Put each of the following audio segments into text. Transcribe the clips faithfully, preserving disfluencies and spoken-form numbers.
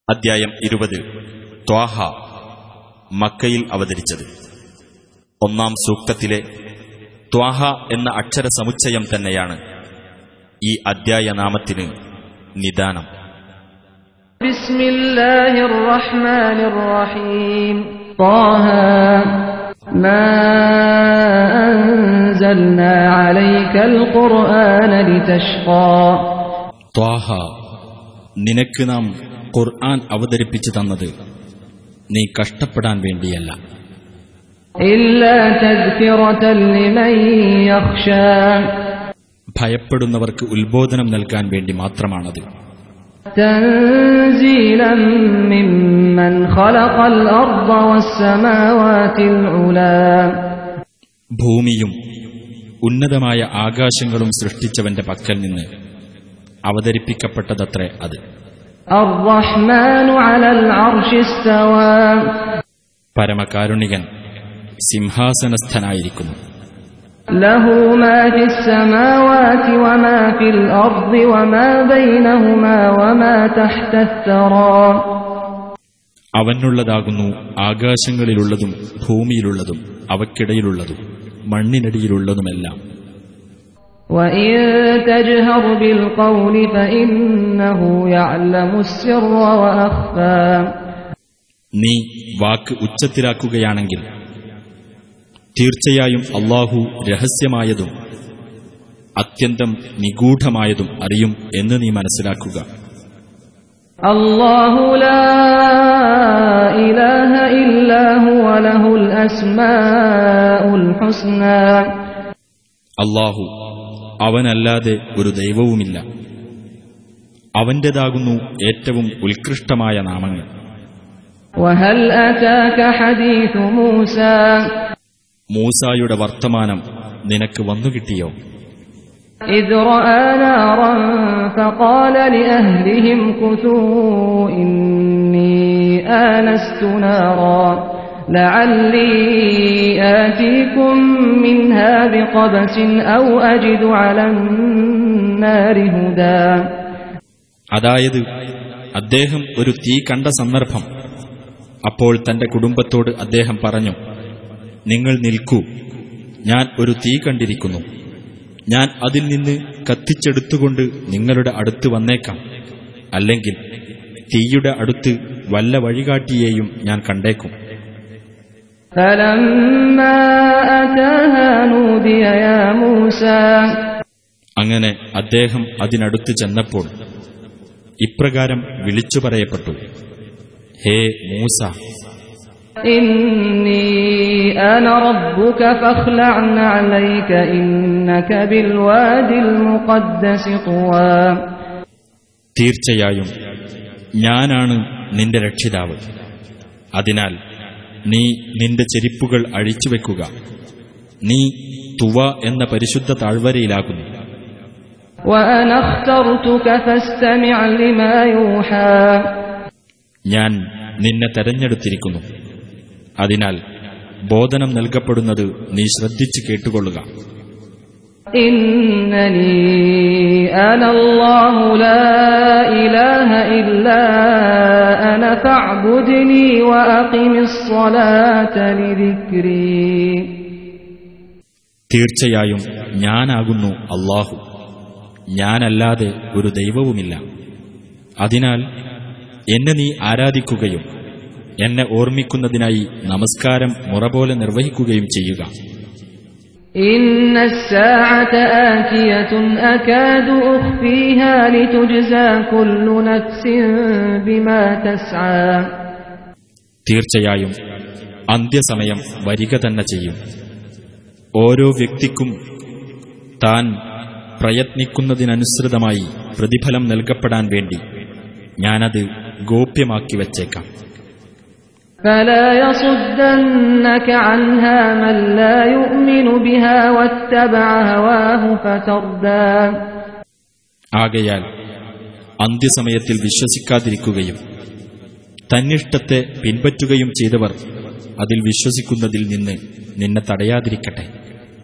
അദ്ധ്യായം ഇരുപത്. ത്വാഹ, മക്കയിൽ അവതരിച്ചത്. ഒന്നാം സൂക്തത്തിലെ ത്വാഹ എന്ന അക്ഷര സമുച്ചയം തന്നെയാണ് ഈ അദ്ധ്യായ നാമത്തിന് നിദാനം. ബിസ്മില്ലാഹിർ റഹ്മാനിർ റഹീം. ത്വാഹ മാ അൻസൽനാ അലൈക്കൽ ഖുർആന ലിതശ്ഖാ. ത്വാഹ, നിനക്ക് നാം ഖുർആൻ അവതരിപ്പിച്ചു തന്നത് നീ കഷ്ടപ്പെടാൻ വേണ്ടിയല്ല, ഇല്ലാ തദ്കിറതൻ ലിമൻ യഖ്ശാ. ഭയപ്പെടുന്നവർക്ക് ഉത്ബോധനം നൽകാൻ വേണ്ടി മാത്രമാണത്. തൻസീലൻ മിമ്മൻ ഖലഖൽ അർദ വസ്സമാവാതിൽ ഉലാ. ഭൂമിയും ഉന്നതമായ ആകാശങ്ങളും സൃഷ്ടിച്ചവന്റെ പക്കൽ നിന്ന് അവതരിപ്പിക്കപ്പെട്ടതത്രേ അത്. അർറഹ്മാനു അലൽ അർശി ഇസ്തവാ. പരമകാരുണികൻ സിംഹാസനസ്ഥനായിരിക്കുന്നു. ലഹു മാ ഫിസ് സമാവാതി വമാ ഫിൽ അർദി വമാ ബൈനഹുമാ വമാ തഹ്തസ് സറാ. അവനുള്ളതാകുന്നു ആകാശങ്ങളിലുള്ളതും ഭൂമിയിലുള്ളതും അവയ്ക്കിടയിലുള്ളതും മണ്ണിനടിയിലുള്ളതുമെല്ലാം. وَإِن تَجْهَرْ بِالْقَوْلِ فَإِنَّهُ يَعْلَمُ السِّرَّ وَأَخْفَى. നീ വാക്ക് ഉച്ചത്തിലാക്കുകയാണെങ്കിൽ തീർച്ചയായും അല്ലാഹു രഹസ്യമായതും അത്യന്തം നിഗൂഢമായതും അറിയും എന്ന് നീ മനസ്സിലാക്കുക. അല്ലാഹു ലാ ഇലാഹ ഇല്ലാ ഹുവ ലഹുൽ അസ്മാഉൽ ഹുസ്നാ. അല്ലാഹു, അവനല്ലാതെ ഒരു ദൈവവുമില്ല, അവന്റേതാകുന്നു ഏറ്റവും ഉത്കൃഷ്ടമായ നാമങ്ങൾ. വഹൽ അതാക ഹദീഥു മൂസാ. മൂസായുടെ വർത്തമാനം നിനക്ക് വന്നുകിട്ടിയോ? ഇദ് റആ നാറൻ ഫഖാല ലിഅഹ്ലിഹിം ഖുസൂ ഇന്നി ആനസ്തു നാറാ ലഅല്ലി ആതീകും മിൻഹാ ബിഖബസിൻ ഔ അജിദു അലന്നാരി ഹുദാ. അതായത് അദ്ദേഹം ഒരു തീ കണ്ട സന്ദർഭം. അപ്പോൾ തന്റെ കുടുംബത്തോട് അദ്ദേഹം പറഞ്ഞു, നിങ്ങൾ നിൽക്കൂ, ഞാൻ ഒരു തീ കണ്ടിരിക്കുന്നു. ഞാൻ അതിൽ നിന്ന് കത്തിച്ചെടുത്തുകൊണ്ട് നിങ്ങളുടെ അടുത്ത് വന്നേക്കാം. അല്ലെങ്കിൽ തീയുടെ അടുത്ത് വല്ല വഴികാട്ടിയെയും ഞാൻ കണ്ടേക്കും. അങ്ങനെ അദ്ദേഹം അതിനടുത്ത് ചെന്നപ്പോൾ ഇപ്രകാരം വിളിച്ചു പറയപ്പെട്ടു, ഹേ മൂസ, ഇന്നി അന റബ്ബുക ഫഖ്ലഅ അലൈക ഇന്നക ബിൽവാദിൽ മുഖദ്ദസി തുവാ. തീർച്ചയായും ഞാനാണ് നിന്റെ രക്ഷിതാവ്, അതിനാൽ നീ നിന്റെ ചെരിപ്പുകൾ അഴിച്ചുവെക്കുക. നീ തുവ എന്ന പരിശുദ്ധ താഴ്വരയിലാകുന്നു. വഅന അഖ്തർതുക ഫസ്തമിഅ ലിമാ യൂഹാ. ഞാൻ നിന്നെ തെരഞ്ഞെടുത്തിരിക്കുന്നു, അതിനാൽ ബോധനം നൽകപ്പെടുന്നത് നീ ശ്രദ്ധിച്ചു കേട്ടുകൊള്ളുക. ഇന്നനീ അനല്ലാഹു ലാ ഇലാഹ ഇല്ലാ അന ഫഅ്ബുദ്നി വഅഖിമിസ് സ്വലാത ലിദിക്രി. തീർച്ചയായും ഞാനാകുന്നു അല്ലാഹു, ഞാനല്ലാതെ ഒരു ദൈവവുമില്ല. അതിനാൽ എന്നെ നീ ആരാധിക്കുകയും എന്നെ ഓർമ്മിക്കുന്നതിനായി നമസ്കാരം മുറപോലെ നിർവഹിക്കുകയും ചെയ്യുക. ഇന്നസ്സാഅത ആതിയതുൻ അകാദു ഉഖ്ഫീഹാ ലിതുജ്സാ കുല്ലു നഫ്സിൻ ബിമാ തസ്ആ. തീർച്ചയായും അന്ത്യസമയം വരിക തന്നെ ചെയ്യും. ഓരോ വ്യക്തിക്കും താൻ പ്രയത്നിക്കുന്നതിനനുസൃതമായി പ്രതിഫലം നൽകപ്പെടാൻ വേണ്ടി ഞാനത് ഗോപ്യമാക്കി വച്ചേക്കാം. فلا يصدنك عنها من لا يؤمن بها واتبع هواه فتردى. ആകയാൽ അന്ത്യസമയത്തിൽ വിശ്വസിക്കാതിരിക്കുകയും തന്നിഷ്ടത്തെ പിൻപറ്റുകയും ചെയ്തവർ അതിൽ വിശ്വസിക്കുന്നതിൽ നിന്ന് നിന്നെ തടയാതിരിക്കട്ടെ.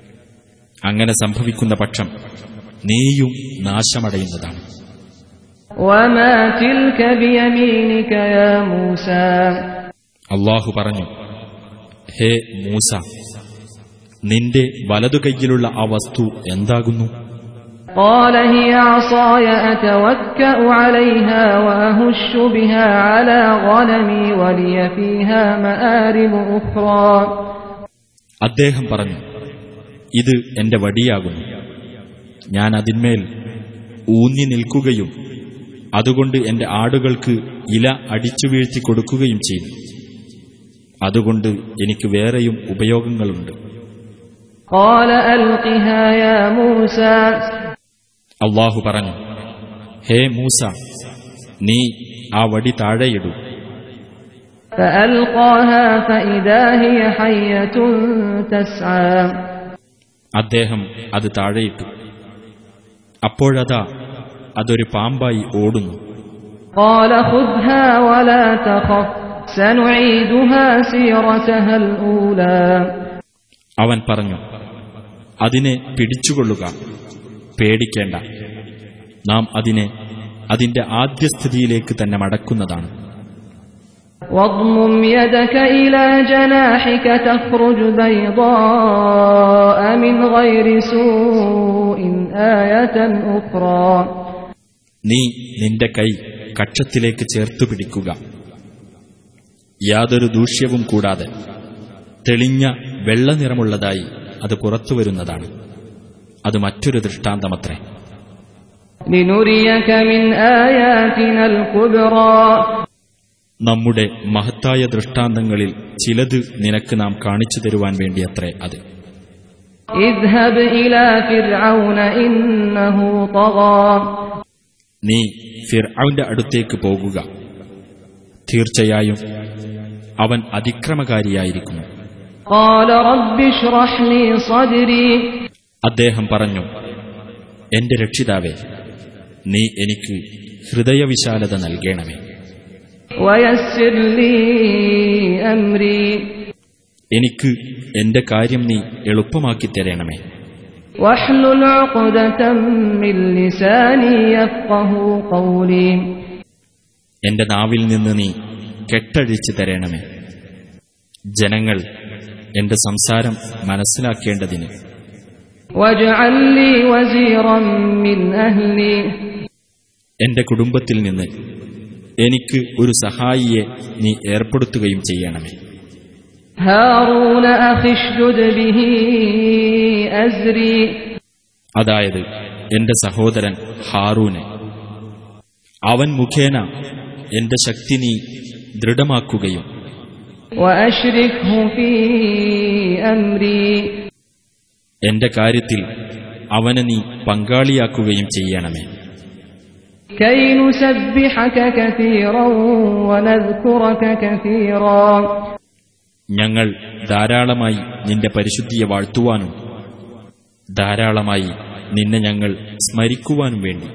അങ്ങനെ സംഭവിക്കുന്ന പക്ഷം നീയും നാശമടയുന്നതാണ്. وما تلك بيمينك يا موسى അല്ലാഹു പറഞ്ഞു, ഹേ മൂസ, നിന്റെ വലതുകൈയിലുള്ള ആ വസ്തു എന്താകുന്നു? قال هي عصاي أتوكأ عليها وأهش بها على غنمي ولي فيها مآرب أخرى. അദ്ദേഹം പറഞ്ഞു, ഇത് എന്റെ വടിയാകുന്നു. ഞാൻ അതിന്മേൽ ഊന്നി നിൽക്കുകയും അതുകൊണ്ട് എന്റെ ആടുകൾക്ക് ഇല അടിച്ചു വീഴ്ത്തി കൊടുക്കുകയും ചെയ്യും. അതുകൊണ്ട് എനിക്ക് വേറെയും ഉപയോഗങ്ങളുണ്ട്. قال ألقها يا موسى അല്ലാഹു പറഞ്ഞു, ഹേ മൂസ, നീ ആ വടി താഴെയിടൂ. فألقاها فإذا هي حية تسعى. അദ്ദേഹം അത് താഴെയിട്ടു. അപ്പോഴതാ അതൊരു പാമ്പായി ഓടുന്നു. قال خذها ولا تخف سنعيدها سيرتها الأولى. അവൻ പറഞ്ഞു, അതിനെ പിടിച്ചുകൊള്ളുക, പേടിക്കേണ്ട, നാം അതിനെ അതിന്റെ ആദ്യസ്ഥിതിയിലേക്ക് തന്നെ മടക്കുന്നതാണ്. واضمم يدك إلى جناحك تخرج بيضاء من غير سوء آية أخرى. നീ നിന്റെ കൈ കക്ഷത്തിലേക്ക് ചേർത്തു പിടിക്കുക, യാതൊരു ദൂഷ്യവും കൂടാതെ തെളിഞ്ഞ വെള്ള നിറമുള്ളതായി അത് പുറത്തുവരുന്നതാണ്. അത് മറ്റൊരു ദൃഷ്ടാന്തമത്രേ. لنريك من آياتنا الكبرى. നമ്മുടെ മഹത്തായ ദൃഷ്ടാന്തങ്ങളിൽ ചിലത് നിനക്ക് നാം കാണിച്ചു തരുവാൻ വേണ്ടിയത്രേ അത്. اذهب إلى فرعون إنه طغى. നീ ഫിർഔന്റെ അടുത്തേക്ക് പോകുക, തീർച്ചയായും അവൻ അതിക്രമകാരിയായിരിക്കുന്നു. قال رب اشرح لي صدري. അദ്ദേഹം പറഞ്ഞു, എന്റെ രക്ഷിതാവേ, നീ എനിക്ക് ഹൃദയവിശാലത നൽകണമേ. ويسر لي أمري. എനിക്ക് എന്റെ കാര്യം നീ എളുപ്പമാക്കി തരണമേ. واحلل عقدة من لساني يفقهوا قولي. എന്റെ നാവിൽ നിന്ന് നീ കെട്ടഴിച്ചു തരണമേ, ജനങ്ങൾ എന്റെ സംസാരം മനസ്സിലാക്കേണ്ടതിന്. واجعل لي وزيرا من أهلي. എന്റെ കുടുംബത്തിൽ നിന്ന് എനിക്ക് ഒരു സഹായിയെ നീ ഏർപ്പെടുത്തുകയും ചെയ്യണമേ. هارون أخي اشدد به أزري. അതായത് എന്റെ സഹോദരൻ ഹാറൂനെ, അവൻ മുഖേന എന്റെ ശക്തി നീ ദൃഢമാക്കുകയും وأشركه في أمري. എന്റെ കാര്യത്തിൽ അവനെ നീ പങ്കാളിയാക്കുകയും ചെയ്യണമേ. كي نسبحك كثيرا ونذكرك كثيرا. ഞങ്ങൾ ധാരാളമായി നിന്റെ പരിശുദ്ധിയെ വാഴ്ത്തുവാനും ധാരാളമായി നിന്നെ ഞങ്ങൾ സ്മരിക്കുവാനും വേണ്ടി.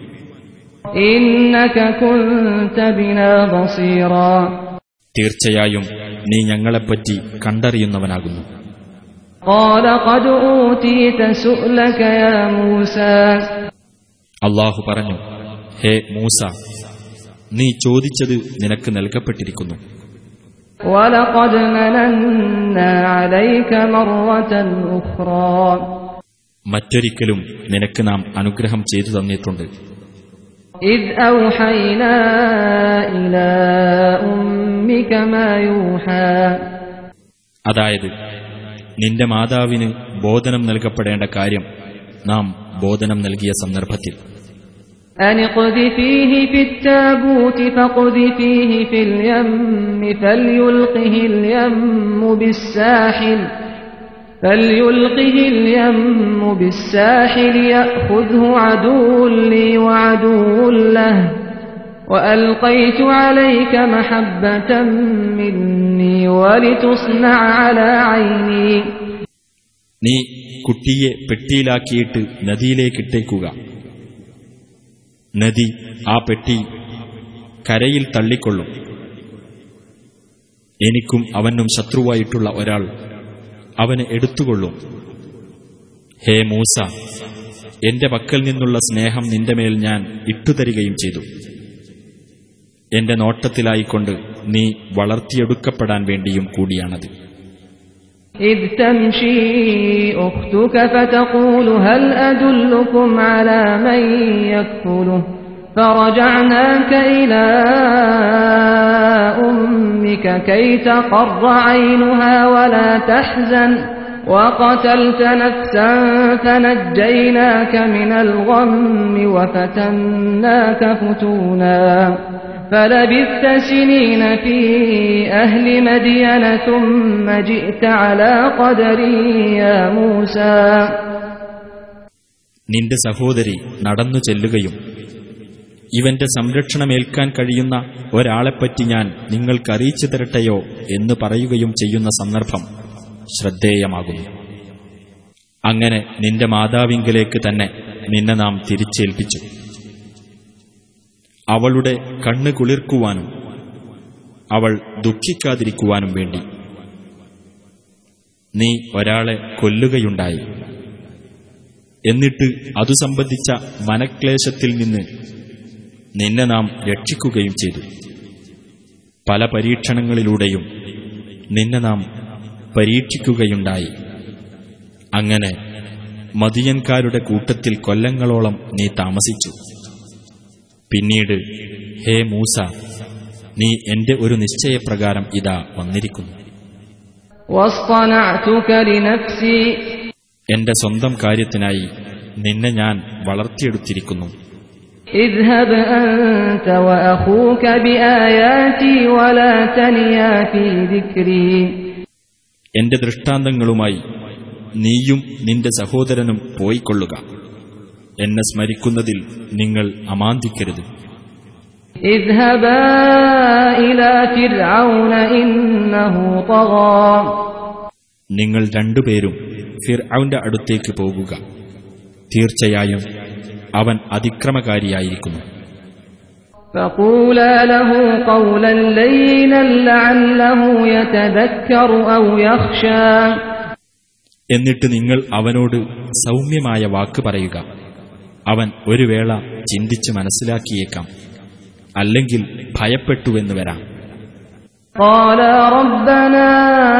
إنك كنت بنا بصيرا. തീർച്ചയായും നീ ഞങ്ങളെപ്പറ്റി കണ്ടറിയുന്നവനാകുന്നു. قال قد أوتيت سؤلك يا موسى. അല്ലാഹു പറഞ്ഞു, ഹേ മൂസ, നീ ചോദിച്ചത് നിനക്ക് നൽകപ്പെട്ടിരിക്കുന്നു. وَلَقَدْ مَنَنَّا عَلَيْكَ مَرَّةً أُخْرَى. മറ്റൊരിക്കലും നിനക്ക് നാം അനുഗ്രഹം ചെയ്തു തന്നിട്ടുണ്ട്. إِذْ أَوْحَيْنَا إِلَى أُمِّكَ مَا يُوحَى. അതായത് നിന്റെ മാതാവിന് ബോധനം നൽകപ്പെടേണ്ട കാര്യം നാം ബോധനം നൽകിയ സന്ദർഭത്തിൽ. أن اقذفيه في التابوت فاقذفيه في اليم فليلقه اليم بالساحل فليلقه اليم بالساحل يأخذه عدو لي وعدو له وألقيت عليك محبة مني ولتصنع على عيني. നീ കുട്ടിയെ പെട്ടിയിലാക്കിയിട്ട് നദിയിലേക്കിട്ടേക്കുക. നദി ആ പെട്ടി കരയിൽ തള്ളിക്കൊള്ളും. എനിക്കും അവനും ശത്രുവായിട്ടുള്ള ഒരാൾ അവനെ എടുത്തുകൊള്ളും. ഹേ മൂസ, എന്റെ പക്കൽ നിന്നുള്ള സ്നേഹം നിന്റെ മേൽ ഞാൻ ഇട്ടുതരികയും ചെയ്തു. എന്റെ നോട്ടത്തിലായിക്കൊണ്ട് നീ വളർത്തിയെടുക്കപ്പെടാൻ വേണ്ടിയും കൂടിയാണത്. إذ تمشي أختك فتقول هل أدلكم على من يكفله فرجعناك إلى أمك كي تقر عينها ولا تحزن وقتلت نفسا فنجيناك من الغم وفتناك فتونا فلبثت سنين في أهل مدين ثم جئت على قدر يا موسى. നിന്റെ സഹോദരി നടന്നു ചെല്ലുകയും ഇവന്റെ സംരക്ഷണമേൽക്കാൻ കഴിയുന്ന ഒരാളെപ്പറ്റി ഞാൻ നിങ്ങൾക്കറിയിച്ചു തരട്ടെയോ എന്ന് പറയുകയും ചെയ്യുന്ന സന്ദർഭം ശ്രദ്ധേയമാകുന്നു. അങ്ങനെ നിന്റെ മാതാവിങ്കലേക്ക് തന്നെ നിന്നെ നാം തിരിച്ചേൽപ്പിച്ചു, അവളുടെ കണ്ണ് കുളിർക്കുവാനും അവൾ ദുഃഖിക്കാതിരിക്കുവാനും വേണ്ടി. നീ ഒരാളെ കൊല്ലുകയുണ്ടായി, എന്നിട്ട് അതു സംബന്ധിച്ച മനക്ലേശത്തിൽ നിന്ന് നിന്നെ നാം രക്ഷിക്കുകയും ചെയ്തു. പല പരീക്ഷണങ്ങളിലൂടെയും നിന്നെ നാം പരീക്ഷിക്കുകയുണ്ടായി. അങ്ങനെ മദിയൻകാരുടെ കൂട്ടത്തിൽ കൊല്ലങ്ങളോളം നീ താമസിച്ചു. പിന്നീട്, ഹേ മൂസ, നീ എന്റെ ഒരു നിശ്ചയപ്രകാരം ഇതാ വന്നിരിക്കുന്നു. എന്റെ സ്വന്തം കാര്യത്തിനായി നിന്നെ ഞാൻ വളർത്തിയെടുത്തിരിക്കുന്നു. اذهب أنت وأخوك بآياتي ولا تنيا في ذكري. എന്റെ ദൃഷ്ടാന്തങ്ങളുമായി നീയും നിന്റെ സഹോദരനും പോയിക്കൊള്ളുക. എന്നെ സ്മരിക്കുന്നതിൽ നിങ്ങൾ അമാന്തിക്കരുത്. اذهبا إلى فرعون إنه طغى. നിങ്ങൾ രണ്ടുപേരും ഫിർഔന്റെ അടുത്തേക്ക് പോകുക. തീർച്ചയായും അവൻ അതിക്രമകാരിയായിരിക്കുന്നു. فقولا له قولا لينا لعله يتذكر أو يخشى. എന്നിട്ട് നിങ്ങൾ അവനോട് സൗമ്യമായ വാക്ക് പറയുക. അവൻ ഒരു വേള ചിന്തിച്ച് മനസ്സിലാക്കിയേക്കാം, അല്ലെങ്കിൽ ഭയപ്പെട്ടുവെന്ന് വരാം. قالا ربنا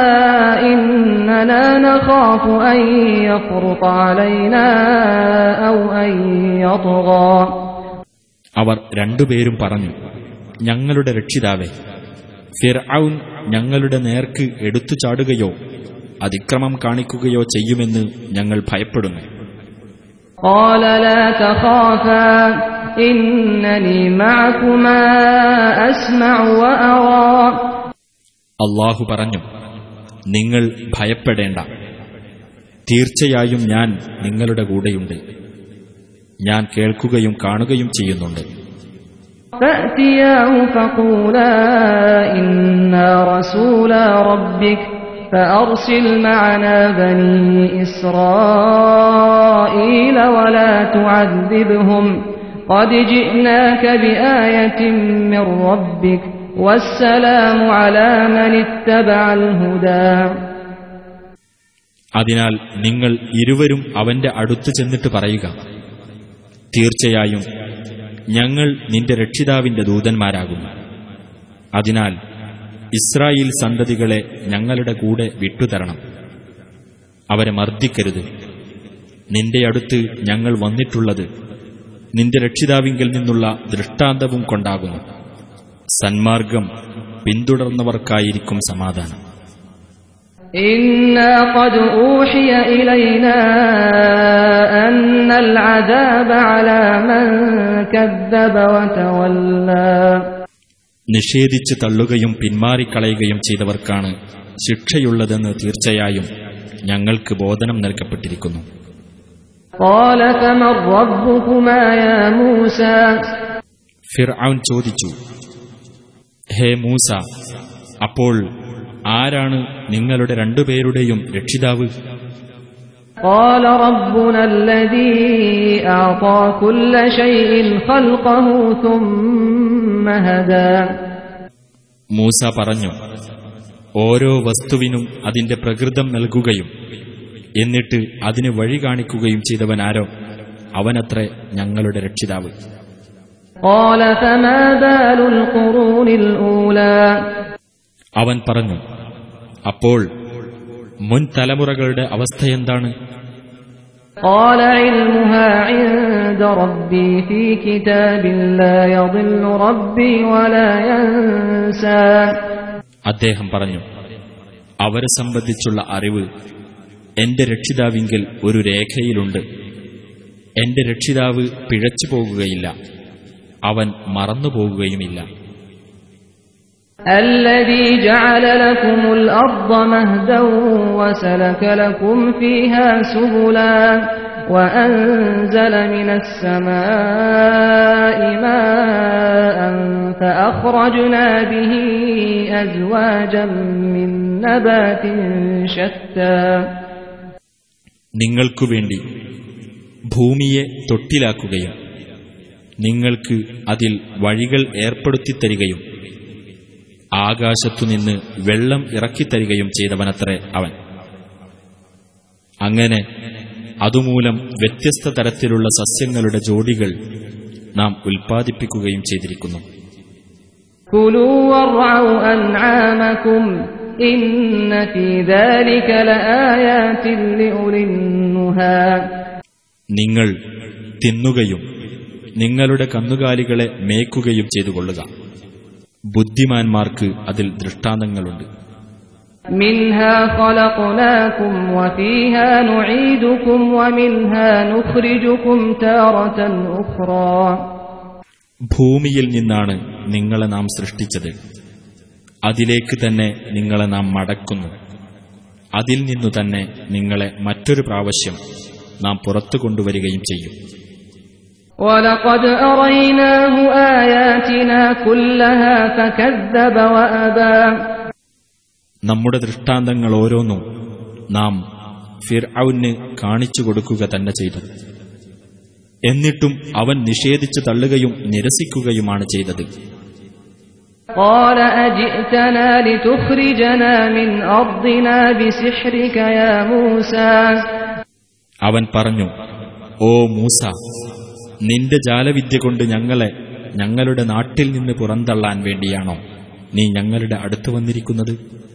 إننا نخاف أن يفرط علينا أو أن يطغى. അവർ രണ്ടുപേരും പറഞ്ഞു, ഞങ്ങളുടെ രക്ഷിതാവേ, ഫിർഔൻ ഞങ്ങളുടെ നേർക്ക് എടുത്തു ചാടുകയോ അതിക്രമം കാണിക്കുകയോ ചെയ്യുമെന്ന് ഞങ്ങൾ ഭയപ്പെടുന്നു. قال لا تخافا إنني معكما أسمع وأرى. അല്ലാഹു പറഞ്ഞു, നിങ്ങൾ ഭയപ്പെടേണ്ട, തീർച്ചയായും ഞാൻ നിങ്ങളുടെ കൂടെയുണ്ട്. ഞാൻ കേൾക്കുകയും കാണുകയും ചെയ്യുന്നുണ്ട്. فأتياه فقولا إنا رسولا ربك فأرسل معنا بني إسرائيل ولا تعذبهم قد جئناك بآية من ربك والسلام على من اتبع الهدى. അതിനാൽ നിങ്ങൾ ഇരുവരും അവന്റെ അടുത്ത് ചെന്നിട്ട് പറയുക, തീർച്ചയായും ഞങ്ങൾ നിന്റെ രക്ഷിതാവിന്റെ ദൂതന്മാരാകുന്നു. അതിനാൽ ഇസ്രായേൽ സന്തതികളെ ഞങ്ങളുടെ കൂടെ വിട്ടുതരണം, അവരെ മർദ്ദിക്കരുത്. നിന്റെ അടുത്ത് ഞങ്ങൾ വന്നിട്ടുള്ളത് നിന്റെ രക്ഷിതാവിങ്കിൽ നിന്നുള്ള ദൃഷ്ടാന്തവും കൊണ്ടാകുന്നു. സന്മാർഗം പിന്തുടർന്നവർക്കായിരിക്കും സമാധാനം. إنا قد أوحي إلينا أن العذاب على من كذب وتولى. നിഷേധിച്ചു തള്ളുകയും പിന്മാറിക്കളയുകയും ചെയ്തവർക്കാണ് ശിക്ഷയുള്ളതെന്ന് തീർച്ചയായും ഞങ്ങൾക്ക് ബോധനം നൽകപ്പെട്ടിരിക്കുന്നു. قال فمن ربكما يا موسى. ഫിർഔൻ ചോദിച്ചു, ഹേ മൂസ, അപ്പോൾ ആരാണ് നിങ്ങളുടെ രണ്ടുപേരുടെയും രക്ഷിതാവ്? قال ربنا الذي أعطى كل شيء خلقه ثم هدى. മൂസ പറഞ്ഞു, ഓരോ വസ്തുവിനും അതിന്റെ പ്രകൃതം നൽകുകയും എന്നിട്ട് അതിന് വഴി കാണിക്കുകയും ചെയ്തവനാരോ അവനത്രേ ഞങ്ങളുടെ രക്ഷിതാവ്. قال فما بال القرون الأولى അവൻ പറഞ്ഞു, അപ്പോൾ മുൻ തലമുറകളുടെ അവസ്ഥയെന്താണ്? قال علمها عند ربي في كتاب لا يضل ربي ولا ينسى. അദ്ദേഹം പറഞ്ഞു, അവരെ സംബന്ധിച്ചുള്ള അറിവ് എന്റെ രക്ഷിതാവിങ്കിൽ ഒരു രേഖയിലുണ്ട്. എന്റെ രക്ഷിതാവ് പിഴച്ചു പോകുകയില്ല, അവൻ മറന്നുപോകുകയുമില്ല. الذي جعل لكم الأرض مهدا وسلك لكم فيها سبلا وأنزل من السماء ماء فأخرجنا به أزواجا من نبات شتى. നിങ്ങൾക്കു വേണ്ടി ഭൂമിയെ തൊട്ടിലാക്കുകയും നിങ്ങൾക്ക് അതിൽ വഴികൾ ഏർപ്പെടുത്തിത്തരികയും ആകാശത്തുനിന്ന് വെള്ളം ഇറക്കിത്തരികയും ചെയ്തവനത്രേ അവൻ. അങ്ങനെ അതുമൂലം വ്യത്യസ്ത തരത്തിലുള്ള സസ്യങ്ങളുടെ ജോഡികൾ നാം ഉൽപ്പാദിപ്പിക്കുകയും ചെയ്തിരിക്കുന്നു. കുലൂ വറഉ അൻആമകും ഇന്ന ഫീ ദാലിക ലആയാതിൻ ലിഉലിൻ നുഹാ. നിങ്ങൾ തിന്നുകയും നിങ്ങളുടെ കന്നുകാലികളെ മേയ്ക്കുകയും ചെയ്തുകൊള്ളുക. ബുദ്ധിമാന്മാർക്ക് അതിൽ ദൃഷ്ടാന്തങ്ങളുണ്ട്. മിൻഹാ ഖലഖനാകും വഫീഹാ നുഈദുകും വമിൻഹാ നുഖ്രിജുകും താറതൻ ഉഖ്റാ. ഭൂമിയിൽ നിന്നാണ് നിങ്ങളെ നാം സൃഷ്ടിച്ചത്, അതിലേക്ക് തന്നെ നിങ്ങളെ നാം മടക്കുന്നു. അതിൽ നിന്നു തന്നെ നിങ്ങളെ മറ്റൊരു പ്രാവശ്യം നാം പുറത്തു കൊണ്ടുവരികയും ചെയ്യും. وَلَقَدْ أَرَيْنَاهُ آيَاتِنَا كُلَّهَا فَكَذَّبَ وَأَبَى. നമ്മുടെ ദൃഷ്ടാന്തങ്ങൾ ഓരോന്നും നാം ഫിർഔന് കാണിച്ചു കൊടുക്കുക തന്നെ ചെയ്തു. എന്നിട്ടും അവൻ നിഷേധിച്ചു തള്ളുകയും നിരസിക്കുകയുമാണ് ചെയ്തത്. قَالَ أَجِئْتَنَا لِتُخْرِجَنَا مِنْ أَرْضِنَا بِسِحْرِكَ يَا مُوسَى. അവൻ പറഞ്ഞു, ഓ മൂസ, നിന്റെ ജാലവിദ്യ കൊണ്ട് ഞങ്ങളെ ഞങ്ങളുടെ നാട്ടിൽ നിന്ന് പുറന്തള്ളാൻ വേണ്ടിയാണോ നീ ഞങ്ങളുടെ അടുത്ത് വന്നിരിക്കുന്നത്?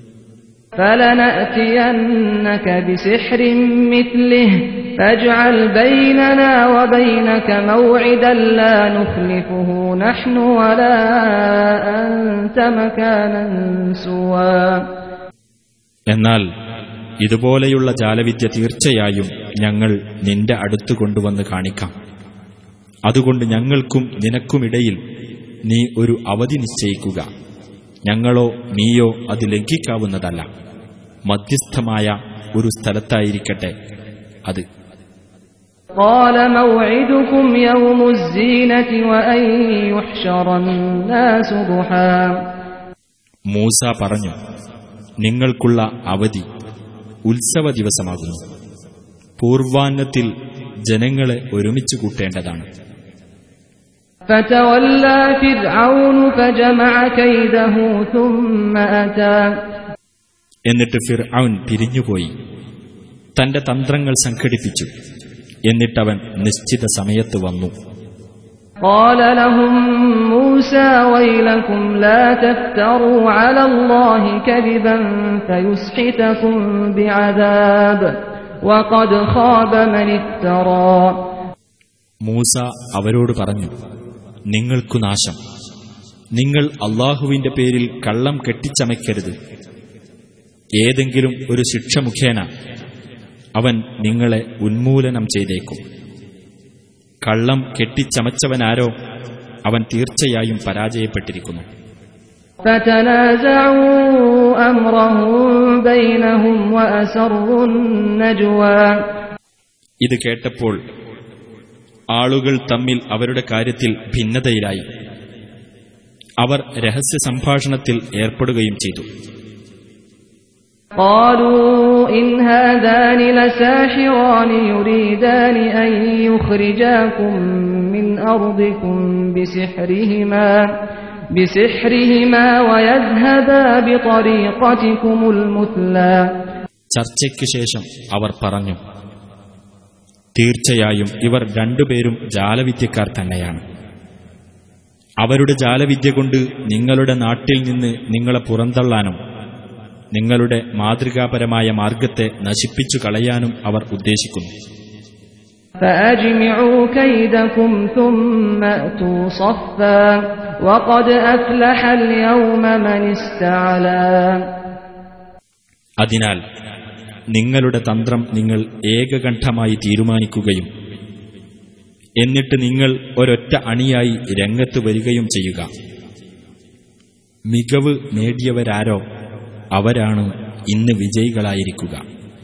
فَلَنَأْتِيَنَّكَ بِسِحْرٍ مِثْلِهِ فَاجْعَلْ بَيْنَنَا وَبَيْنَكَ مَوْعِدًا لَا نُخْلِفُهُ نَحْنُ وَلَا أَنْتَ مَكَانًا سُوًى. എന്നാൽ ഇതുപോലെയുള്ള ജാലവിദ്യ തീർച്ചയായും ഞങ്ങൾ നിന്റെ അടുത്ത് കൊണ്ടുവന്ന് കാണിക്കാം. അതുകൊണ്ട് ഞങ്ങൾക്കും നിനക്കുമിടയിൽ നീ ഒരു അവധി നിശ്ചയിക്കുക. ഞങ്ങളോ നീയോ അത് ലംഘിക്കാവുന്നതല്ല. മധ്യസ്ഥമായ ഒരു സ്ഥലത്തായിരിക്കട്ടെ അത്. قَالَ مَوْعِدُكُمْ يَوْمُ الزِّينَةِ وَأَن يُحْشَرَ النَّاسُ ضُحًى. മൂസ പറഞ്ഞു, നിങ്ങൾക്കുള്ള അവധി ഉത്സവ ദിവസമാകുന്നു. പൂർവാന്നത്തിൽ ജനങ്ങളെ ഒരുമിച്ച് കൂട്ടേണ്ടതാണ്. فَتَوَلَّى فِرْعَوْنُ فَجَمَعَ كَيْدَهُ ثُمَّ أَتَى. എന്നിട്ട് ഫിർഔൻ പിരിഞ്ഞുപോയി തന്റെ തന്ത്രങ്ങൾ സംഘടിപ്പിച്ചു. എന്നിട്ടവൻ നിശ്ചിത സമയത്ത് വന്നു. قَالَ لَهُم مُوسَى وَيْلَكُمْ لَا تَفْتَرُوا عَلَى اللَّهِ كَذِبًا فَيُسْحِتَكُم بِعَذَابٍ وَقَدْ خَابَ مَنِ افْتَرَى. മൂസ അവരോട് പറഞ്ഞു, നിങ്ങൾക്കു നാശം. നിങ്ങൾ അല്ലാഹുവിന്റെ പേരിൽ കള്ളം കെട്ടിച്ചമയ്ക്കരുത്. ഏതെങ്കിലും ഒരു ശിക്ഷ മുഖേന അവൻ നിങ്ങളെ ഉന്മൂലനം ചെയ്തേക്കും. കള്ളം കെട്ടിച്ചമച്ചവനാരോ അവൻ തീർച്ചയായും പരാജയപ്പെട്ടിരിക്കുന്നു. فَتَنَازَعُوا أَمْرَهُم بَيْنَهُمْ وَأَسَرُّوا النَّجْوَى. ഇത് കേട്ടപ്പോൾ ആളുകൾ തമ്മിൽ അവരുടെ കാര്യത്തിൽ ഭിന്നതയിലായി. അവർ രഹസ്യ സംഭാഷണത്തിൽ ഏർപ്പെടുകയും ചെയ്തു. قَالُوا إِنْ هَذَانِ لَسَاحِرَانِ يُرِيدَانِ أَن يُخْرِجَاكُم مِّنْ أَرْضِكُم بِسِحْرِهِمَا بِسِحْرِهِمَا وَيَذْهَبَا بِطَرِيقَتِكُمُ الْمُثْلَى. ചർച്ചയ്ക്ക് ശേഷം അവർ പറഞ്ഞു, തീർച്ചയായും ഇവർ രണ്ടുപേരും ജാലവിദ്യക്കാർ തന്നെയാണ്. അവരുടെ ജാലവിദ്യ കൊണ്ട് നിങ്ങളുടെ നാട്ടിൽ നിന്ന് നിങ്ങളെ പുറന്തള്ളാനും നിങ്ങളുടെ മാതൃകാപരമായ മാർഗത്തെ നശിപ്പിച്ചു കളയാനും അവർ ഉദ്ദേശിക്കുന്നു. فأجمعوا كيدكم ثم أتوا صفا وقد أفلح اليوم من استعلى. അതിനാൽ നിങ്ങളുടെ തന്ത്രം നിങ്ങൾ ഏകകണ്ഠമായി തീരുമാനിക്കുകയും എന്നിട്ട് നിങ്ങൾ ഒരൊറ്റ അണിയായി രംഗത്ത് വരികയും ചെയ്യുക. മികവ് നേടിയവരാരോ അവരാണ് ഇന്ന് വിജയികളായിരിക്കുക.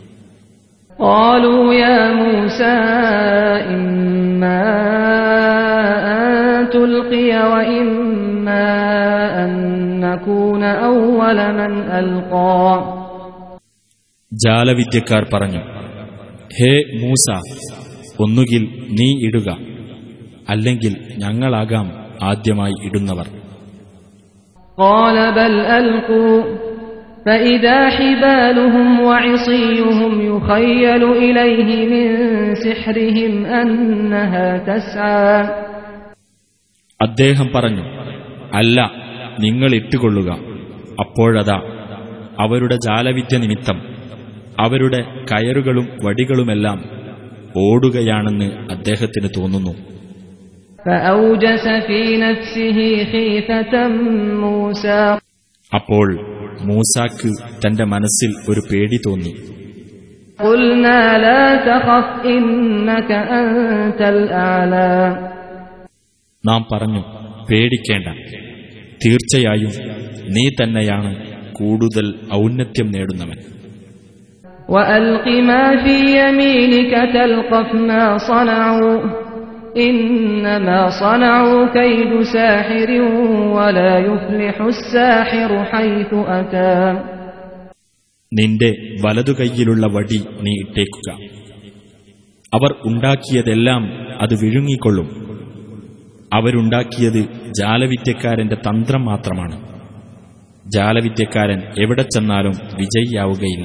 قالوا يا موسى إما أن تلقي وإما أن نكون أول من ألقى. ജാലവിദ്യക്കാർ പറഞ്ഞു, ഹേ മൂസ, ഒന്നുകിൽ നീ ഇടുക, അല്ലെങ്കിൽ ഞങ്ങളാകാം ആദ്യമായി ഇടുന്നവർ. قال بل ألقوا فإذا حبالهم وعصيهم يخيل إليه من سحرهم أنها تسعى. അദ്ദേഹം പറഞ്ഞു, അല്ല, നിങ്ങൾ ഇട്ടുകൊള്ളുക. അപ്പോഴതാ അവരുടെ ജാലവിദ്യ നിമിത്തം അവരുടെ കയറുകളും വടികളുമെല്ലാം ഓടുകയാണെന്ന് അദ്ദേഹത്തിന് തോന്നുന്നു. فأوجس في نفسه خيفة موسى. അപ്പോൾ മൂസാക്ക് തന്റെ മനസ്സിൽ ഒരു പേടി തോന്നി. قلنا لا تخف إنك أنت الأعلى. നാം പറഞ്ഞു, പേടിക്കേണ്ട, തീർച്ചയായും നീ തന്നെയാണ് കൂടുതൽ ഔന്നത്യം നേടുന്നവൻ. وألق ما في يمينك تلقف ما صنعوا إنما صنعوا كيد ساحر ولا يفلح الساحر حيث أتى. നിന്റെ വലതുകൈയിലുള്ള വടി നീ ഇട്ടേക്കുക. അവർ ഉണ്ടാക്കിയതെല്ലാം അത് വിഴുങ്ങിക്കൊള്ളും. അവരുണ്ടാക്കിയത് ജാലവിദ്യക്കാരന്റെ തന്ത്രം മാത്രമാണ്. ജാലവിദ്യക്കാരൻ എവിടെ ചെന്നാലും വിജയിയാവുകയില്ല.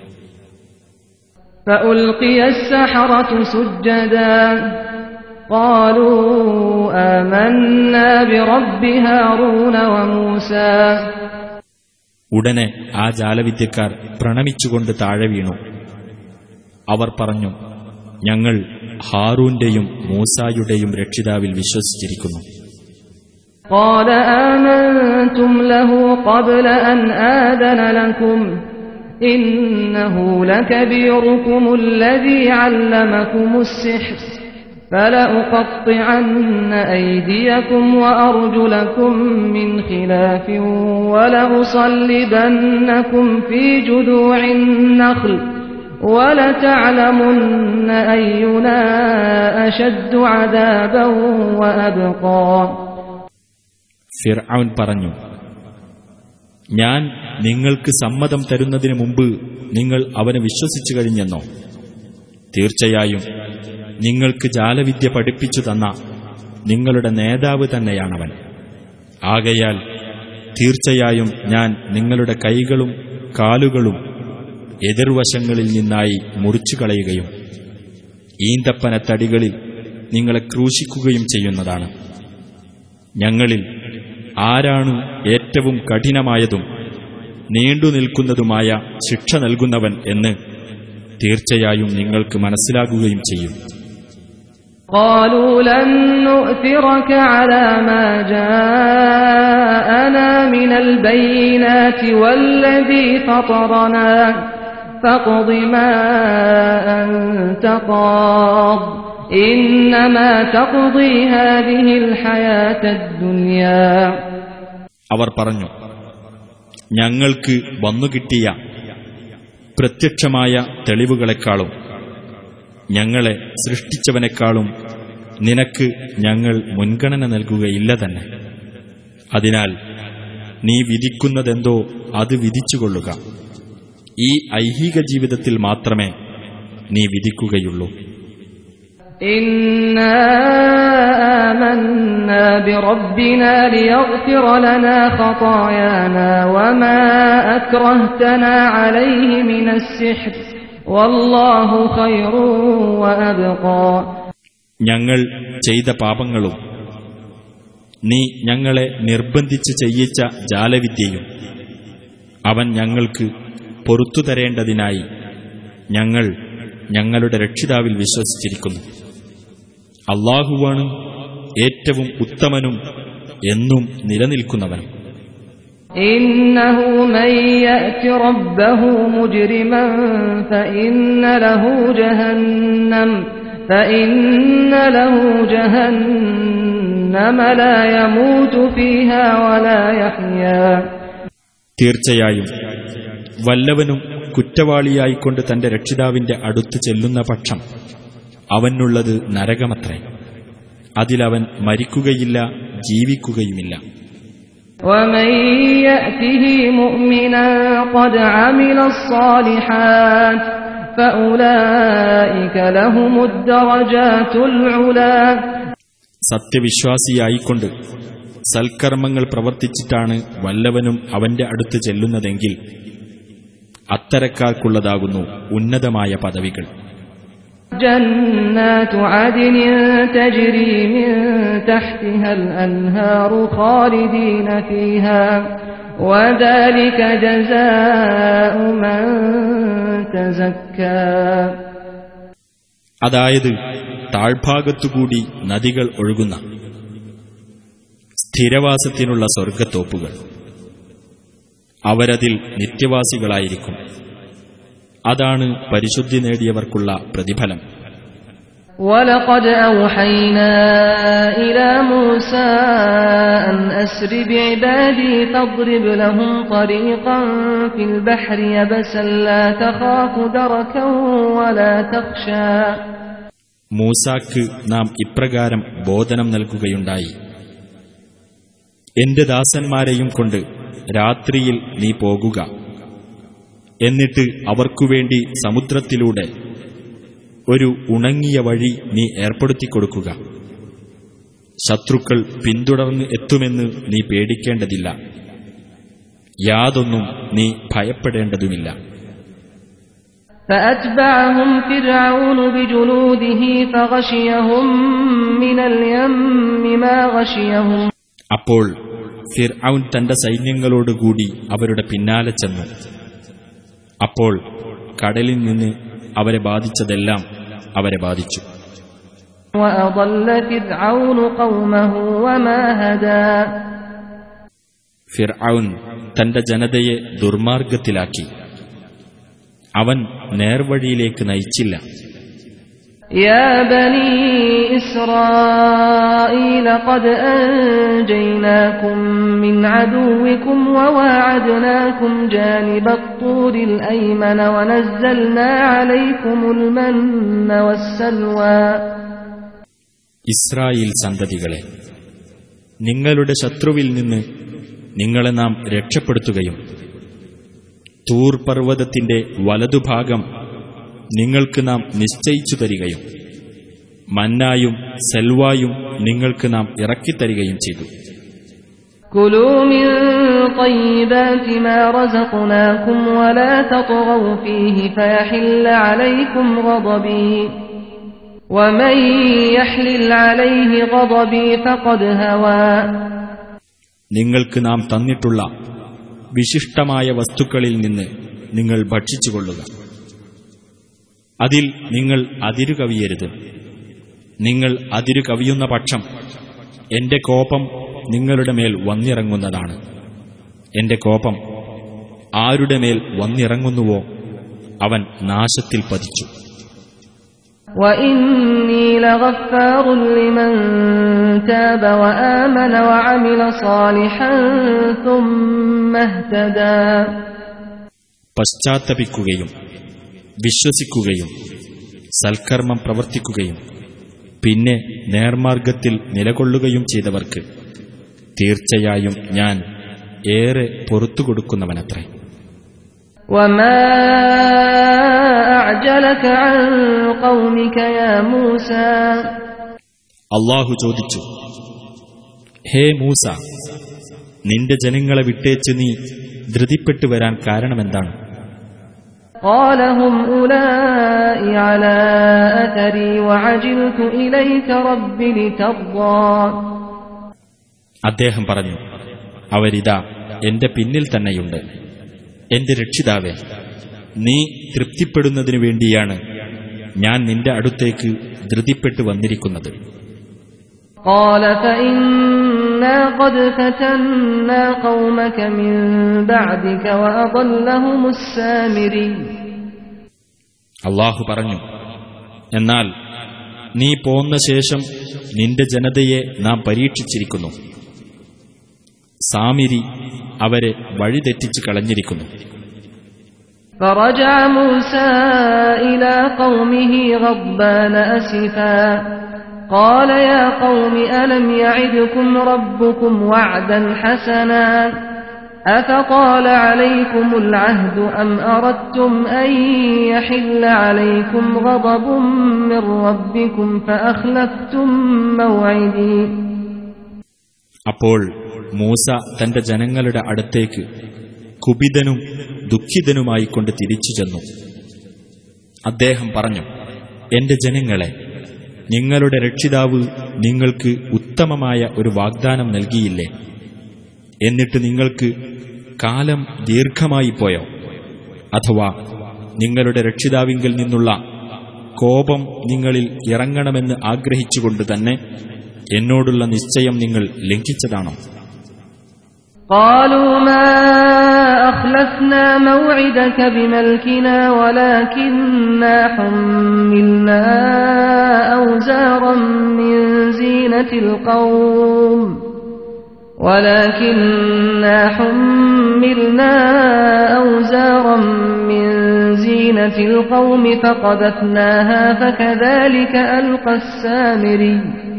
فألقي السحرة سجدا قالوا آمنا برب هارون وموسى. ഉടനെ ആ ജാലവിദ്യക്കാർ പ്രണമിച്ചുകൊണ്ട് താഴെ വീണു. അവർ പറഞ്ഞു, ഞങ്ങൾ ഹാറൂന്റെയും മൂസായുടെയും രക്ഷിതാവിൽ വിശ്വസിച്ചിരിക്കുന്നു. قال آمنتم له قبل أن آذن لكم إنه لكبيركم الذي علمكم السحر فلأقطعن أيديكم وأرجلكم من خلاف ولأصلبنكم في جذوع النخل ولتعلمن أينا أشد عذابا وأبقى. ഫിർഔൻ പറഞ്ഞു, ഞാൻ നിങ്ങൾക്ക് സമ്മതം തരുന്നതിന് മുമ്പ് നിങ്ങൾ അവനെ വിശ്വസിച്ചു കഴിഞ്ഞെന്നോ? തീർച്ചയായും നിങ്ങൾക്ക് ജാലവിദ്യ പഠിപ്പിച്ചു തന്ന നിങ്ങളുടെ നേതാവ് തന്നെയാണവൻ. ആകയാൽ തീർച്ചയായും ഞാൻ നിങ്ങളുടെ കൈകളും കാലുകളും എതിർവശങ്ങളിൽ നിന്നായി മുറിച്ചു കളയുകയും ഈന്തപ്പന തടികളിൽ നിങ്ങളെ ക്രൂശിക്കുകയും ചെയ്യുന്നതാണ്. ഞങ്ങളിൽ ആരാണ് ഏറ്റവും കഠിനമായതും നീണ്ടു നിൽക്കുന്നതുമായ ശിക്ഷ നൽകുന്നവൻ എന്ന് തീർച്ചയായും നിങ്ങൾക്ക് മനസ്സിലാകുകയും ചെയ്യും. قالوا لن نؤثرك على ما جاءنا من البينات والذي فطرنا فاقض ما أنت قاض إنما تقضي هذه الحياة الدنيا. അവർ പറഞ്ഞു, ഞങ്ങൾക്ക് വന്നുകിട്ടിയ പ്രത്യക്ഷമായ തെളിവുകളെക്കാളും ഞങ്ങളെ സൃഷ്ടിച്ചവനേക്കാളും നിനക്ക് ഞങ്ങൾ മുൻഗണന നൽകുകയില്ല തന്നെ. അതിനാൽ നീ വിധിക്കുന്നതെന്തോ അത് വിധിച്ചുകൊള്ളുക. ഈ ഐഹിക ജീവിതത്തിൽ മാത്രമേ നീ വിധിക്കുകയുള്ളൂ. إنا آمنا بربنا ليغفر لنا خطايانا وما أكرهتنا عليه من السحر والله خير وأبقى. ഞങ്ങൾ ചെയ്ത പാപങ്ങളും നീ ഞങ്ങളെ നിർബന്ധിച്ച് ചെയ്യിച്ച ജാലവിദ്യയും അവൻ ഞങ്ങൾക്ക് പൊറത്തു തരേണ്ടതിനായി ഞങ്ങൾ ഞങ്ങളുടെ രക്ഷിതാവിൽ വിശ്വസിച്ചിരിക്കുന്നു. അല്ലാഹുവാണ് ഏറ്റവും ഉത്തമനും എന്നും നിലനിൽക്കുന്നവനും. ഇന്നഹു മൻ യഅതി റബ്ബഹു മുജ്രിമൻ ഫഇന്ന ലഹു ജഹന്നം ഫഇന്ന ലഹു ജഹന്നമ ലാ യമൂതു ഫീഹാ വലാ യഹ്യാ. തീർച്ചയായും വല്ലവനും കുറ്റവാളിയായിക്കൊണ്ട് തന്റെ രക്ഷിതാവിന്റെ അടുത്ത് ചെല്ലുന്ന പക്ഷം അവനുള്ളത് നരകമത്രേ. അതിലവൻ മരിക്കുകയില്ല, ജീവിക്കുകയുമില്ല. ومن يأته مؤمنا قد عمل الصالحات فأولئك لهم الدرجات العلى. സത്യവിശ്വാസിയായിക്കൊണ്ട് സൽക്കർമ്മങ്ങൾ പ്രവർത്തിച്ചിട്ടാണ് വല്ലവനും അവന്റെ അടുത്ത് ചെല്ലുന്നതെങ്കിൽ അത്തരക്കാർക്കുള്ളതാകുന്നു ഉന്നതമായ പദവികൾ. جنات عدن تجري من تحتها الأنهار خالدين فيها وذلك جزاء من تزكى. അതായത് താഴ്ഭാഗത്തുകൂടി നദികൾ ഒഴുകുന്ന സ്ഥിരവാസത്തിനുള്ള സ്വർഗ്ഗത്തോപ്പുകൾ. അവരതിൽ നിത്യവാസികളായിരിക്കും. അതാണ് പരിശുദ്ധി നേടിയവർക്കുള്ള പ്രതിഫലം. وَلَقَدْ أَوْحَيْنَا إِلَى مُوسَى أَنْ أَسْرِ بِعِبَادِي فَاضْرِبْ لَهُمْ طَرِيقًا فِي الْبَحْرِ يَبَسًا لَا تَخَافُ دَرَكًا وَلَا تَخْشَى. മൂസാക്ക് നാം ഇപ്രകാരം ബോധനം നൽകുകയുണ്ടായി: എന്റെ ദാസന്മാരെയും കൊണ്ട് രാത്രിയിൽ നീ പോകുക. എന്നിട്ട് അവർക്കുവേണ്ടി സമുദ്രത്തിലൂടെ ഒരു ഉണങ്ങിയ വഴി നീ ഏർപ്പെടുത്തിക്കൊടുക്കുക. ശത്രുക്കൾ പിന്തുടർന്ന് എത്തുമെന്ന് നീ പേടിക്കേണ്ടതില്ല, യാതൊന്നും നീ ഭയപ്പെടേണ്ടതുമില്ല. فأتبعهم فرعون بجنوده فغشيهم من اليم ما غشيهم. അപ്പോൾ ഫിർഔൻ തന്റെ സൈന്യങ്ങളോടുകൂടി അവരുടെ പിന്നാലെ ചെന്നു. അപ്പോൾ കടലിൽ നിന്ന് അവരെ ബാധിച്ചതെല്ലാം അവരെ ബാധിച്ചു. وأضل فرعون قومه وما هدى. ഫിർഔൻ തന്റെ ജനതയെ ദുർമാർഗത്തിലാക്കി, അവൻ നേർവഴിയിലേക്ക് നയിച്ചില്ല. يا بني إسرائيل قد أنجيناكم من عدوكم وواعدناكم جانب الطور الأيمن ونزلنا عليكم المن والسلوى. ഇസ്രായേൽ സന്തതികളെ, നിങ്ങളുടെ ശത്രുവിൽ നിന്ന് നിങ്ങളെ നാം രക്ഷപ്പെടുത്തുകയും തൂർ പർവ്വതത്തിന്റെ വലതുഭാഗം നിങ്ങൾക്ക് നാം നിശ്ചയിച്ചു തരികയും മന്നായും സെൽവായും നിങ്ങൾക്ക് നാം ഇറക്കിത്തരികയും ചെയ്തു. കുലൂ മിൻ ത്വയ്യിബാതി മാ റസഖ്നാകും വലാ തത്ഗൗ ഫീഹി ഫയഹില്ല അലൈക്കും ഗദബി വമൻ യഹ്ലിൽ അലൈഹി ഗദബി ഫഖദ് ഹവാ. നിങ്ങൾക്ക് നാം തന്നിട്ടുള്ള വിശിഷ്ടമായ വസ്തുക്കളിൽ നിന്ന് നിങ്ങൾ ഭക്ഷിച്ചുകൊള്ളുക. അതിൽ നിങ്ങൾ അതിരു കവിയരുത്. നിങ്ങൾ അതിരു കവിയുന്ന പക്ഷം എന്റെ കോപം നിങ്ങളുടെ മേൽ വന്നിറങ്ങുന്നതാണ്. എന്റെ കോപം ആരുടെ മേൽ വന്നിറങ്ങുന്നുവോ അവൻ നാശത്തിൽ പതിച്ചു. وَإِنِّي لَغَفَّارٌ لِمَن تَابَ وَآمَنَ وَعَمِلَ صَالِحًا ثُمَّ اهْتَدَى. പശ്ചാത്തപിക്കുകയും വിശ്വസിക്കുകയും സൽക്കർമ്മം പ്രവർത്തിക്കുകയും പിന്നെ നേർമാർഗത്തിൽ നിലകൊള്ളുകയും ചെയ്തവർക്ക് തീർച്ചയായും ഞാൻ ഏറെ പൊറുത്തുകൊടുക്കുന്നവനത്രേ. وَمَا أَعْجَلَكَ عَن قَوْمِكَ يَا مُوسَى. അല്ലാഹു ചോദിച്ചു: ഹേ മൂസ, നിന്റെ ജനങ്ങളെ വിട്ടേച്ച് നീ ധൃതിപ്പെട്ടു വരാൻ കാരണമെന്താണ്? قَالَ هُمْ أُولَاءِ عَلَى أَثَرِي وَعَجِلْتُ إِلَيْكَ رَبِّ لِتَرْضَى. അദ്ദേഹം പറഞ്ഞു, അവരിതാ എന്റെ പിന്നിൽ തന്നെയുണ്ട്. എന്റെ രക്ഷിതാവേ, നീ തൃപ്തിപ്പെടുന്നതിനു വേണ്ടിയാണ് ഞാൻ നിന്റെ അടുത്തേക്ക് ധൃതിപ്പെട്ടു വന്നിരിക്കുന്നത്. قال فإنا قد فتنا قومك من بعدك وأضلهم السامري. അല്ലാഹു പറഞ്ഞു, എന്നാൽ നീ പോന്ന ശേഷം നിന്റെ ജനതയെ നാം പരീക്ഷിച്ചിരിക്കുന്നു. സാമിരി അവരെ വഴിതെറ്റിച്ച് കളഞ്ഞിരിക്കുന്നു. فرجع موسى إلى قومه غضبان أسفا قال يا قوم ألم يعدكم ربكم وعدا حسنا أفطال عليكم العهد أم أردتم أن يحل عليكم غضب من ربكم فأخلفتم موعدي. അപ്പോൾ മൂസ തന്റെ ജനങ്ങളുടെ അടുത്തേക്ക് കുപിതനും ദുഃഖിതനുമായിക്കൊണ്ട് തിരിച്ചു ചെന്നു. അദ്ദേഹം പറഞ്ഞു, എന്റെ ജനങ്ങളെ, നിങ്ങളുടെ രക്ഷിതാവ് നിങ്ങൾക്ക് ഉത്തമമായ ഒരു വാഗ്ദാനം നൽകിയില്ലേ? എന്നിട്ട് നിങ്ങൾക്ക് കാലം ദീർഘമായി പോയോ? അഥവാ നിങ്ങളുടെ രക്ഷിതാവിങ്കിൽ നിന്നുള്ള കോപം നിങ്ങളിൽ ഇറങ്ങണമെന്ന് ആഗ്രഹിച്ചുകൊണ്ട് തന്നെ എന്നോടുള്ള നിശ്ചയം നിങ്ങൾ ലംഘിച്ചതാണോ? قالوا ما أخلفنا موعدك بملكنا ولكننا حملنا أوزارا من زينة القوم ولكننا حملنا أوزارا من زينة القوم فقذفناها فكذلك ألقى السامري.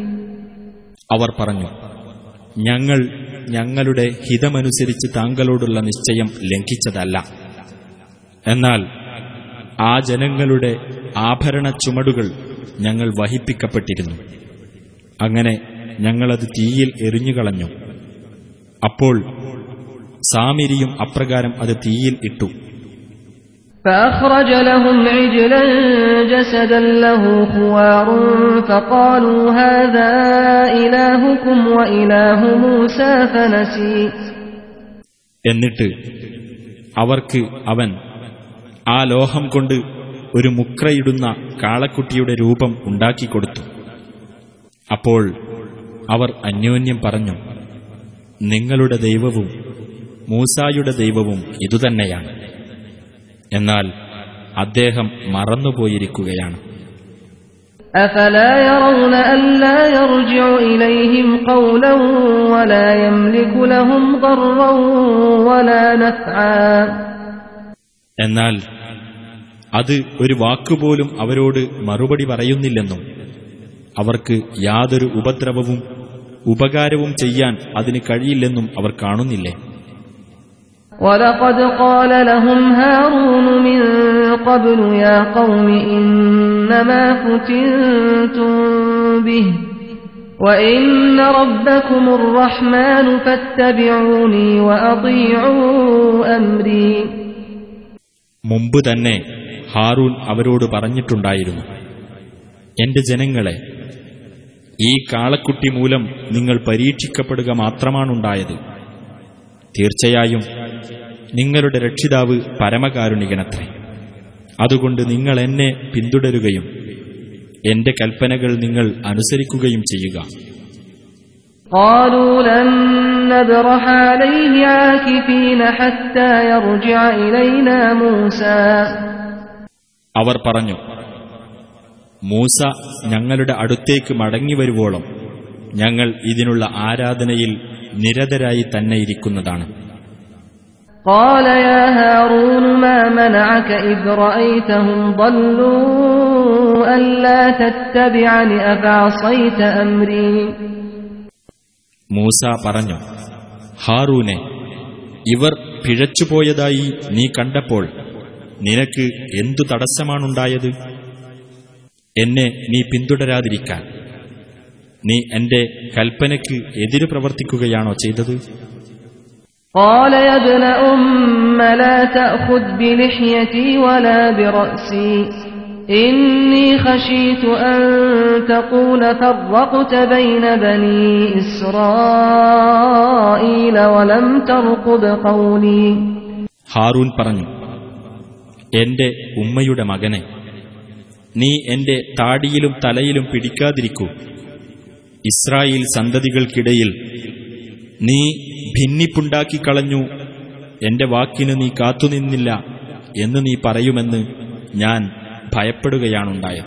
അവർ പറഞ്ഞു, ഞങ്ങൾ ഞങ്ങളുടെ ഹിതമനുസരിച്ച് താങ്കളോടുള്ള നിശ്ചയം ലംഘിച്ചതല്ല. എന്നാൽ ആ ജനങ്ങളുടെ ആഭരണ ചുമടുകൾ ഞങ്ങൾ വഹിപ്പിക്കപ്പെട്ടിരുന്നു. അങ്ങനെ ഞങ്ങളത് തീയിൽ എറിഞ്ഞുകളഞ്ഞു. അപ്പോൾ സാമിരിയും അപ്രകാരം അത് തീയിൽ ഇട്ടു. فأخرج لهم عجلا جسدا له خوار فقالوا هذا إلهكم وإله موسى فنسي. എന്നിട്ട് അവർക്ക് അവൻ ആ ലോഹം കൊണ്ട് ഒരു മുക്രയിടുന്ന കാളക്കുട്ടിയുടെ രൂപം ഉണ്ടാക്കിക്കൊടുത്തു. അപ്പോൾ അവർ അന്യോന്യം പറഞ്ഞു, നിങ്ങളുടെ ദൈവവും മൂസായുടെ ദൈവവും ഇതുതന്നെയാണ്. എന്നാൽ അദ്ദേഹം മറന്നുപോയിരിക്കുകയാണ്. أفلا يرون ألا يرجع إليهم قولا ولا يملك لهم ضرا ولا نفعا. എന്നാൽ അത് ഒരു വാക്കുപോലും അവരോട് മറുപടി പറയുന്നില്ലെന്നും അവർക്ക് യാതൊരു ഉപദ്രവവും ഉപകാരവും ചെയ്യാൻ അതിന് കഴിയില്ലെന്നും അവർ കാണുന്നില്ലേ? وَلَقَدْ قَالَ لَهُمْ هَارُونُ مِنْ قَبْلُ يَا قَوْمِ إِنَّمَا فُتِنْتُمْ بِهِ وَإِنَّ رَبَّكُمُ الرَّحْمَنُ فَاتَّبِعُونِي وَأَطِيعُوا أَمْرِي. മുമ്പ് തന്നെ ഹാറൂൻ അവരോട് പറഞ്ഞിട്ടുണ്ടായിരുന്നു, എന്റെ ജനങ്ങളെ, ഈ കാളക്കുട്ടി മൂലം നിങ്ങൾ പരീക്ഷിക്കപ്പെടുക മാത്രമാണുണ്ടായത്. തീർച്ചയായും നിങ്ങളുടെ രക്ഷിതാവ് പരമകാരുണികനത്രേ. അതുകൊണ്ട് നിങ്ങൾ എന്നെ പിന്തുടരുകയും എന്റെ കൽപ്പനകൾ നിങ്ങൾ അനുസരിക്കുകയും ചെയ്യുക. قالوا لن نبرح عليه عاكفين حتى يرجع إلينا موسى. അവർ പറഞ്ഞു, മൂസ ഞങ്ങളുടെ അടുത്തേക്ക് മടങ്ങി വരുവോളം ഞങ്ങൾ ഇതിനുള്ള ആരാധനയിൽ നിരതരായി തന്നെ ഇരിക്കുന്നതാണ്. قال يا هارون ما منعك إذ رأيتهم ضلوا ألا تتبعني أفعصيت أمري. മൂസ പറഞ്ഞു, ഹാറൂനെ, ഇവർ പിഴച്ചുപോയതായി നീ കണ്ടപ്പോൾ നിനക്ക് എന്തു തടസ്സമാണുണ്ടായത്? എന്നെ നീ പിന്തുടരാതിരിക്കാൻ നീ എന്റെ കൽപ്പനയ്ക്ക് എതിരു പ്രവർത്തിക്കുകയാണോ ചെയ്തത്? قال يا ابن أم لا تأخذ بلحيتي ولا برأسي إني خشيت أن تقول فرقت بين بني إسرائيل ولم ترقب قولي. ഹാറൂൻ പറഞ്ഞു, എന്റെ ഉമ്മയുടെ മകനെ, നീ എന്റെ താടിയിലും തലയിലും പിടിക്കാതിരിക്കൂ. ഇസ്രായേൽ സന്തതികൾക്കിടയിൽ നീ ഭിന്നിപ്പുണ്ടാക്കിക്കളഞ്ഞു, എന്റെ വാക്കിന് നീ കാത്തുനിന്നില്ല എന്ന് നീ പറയുമെന്ന് ഞാൻ ഭയപ്പെടുകയാണുണ്ടായത്.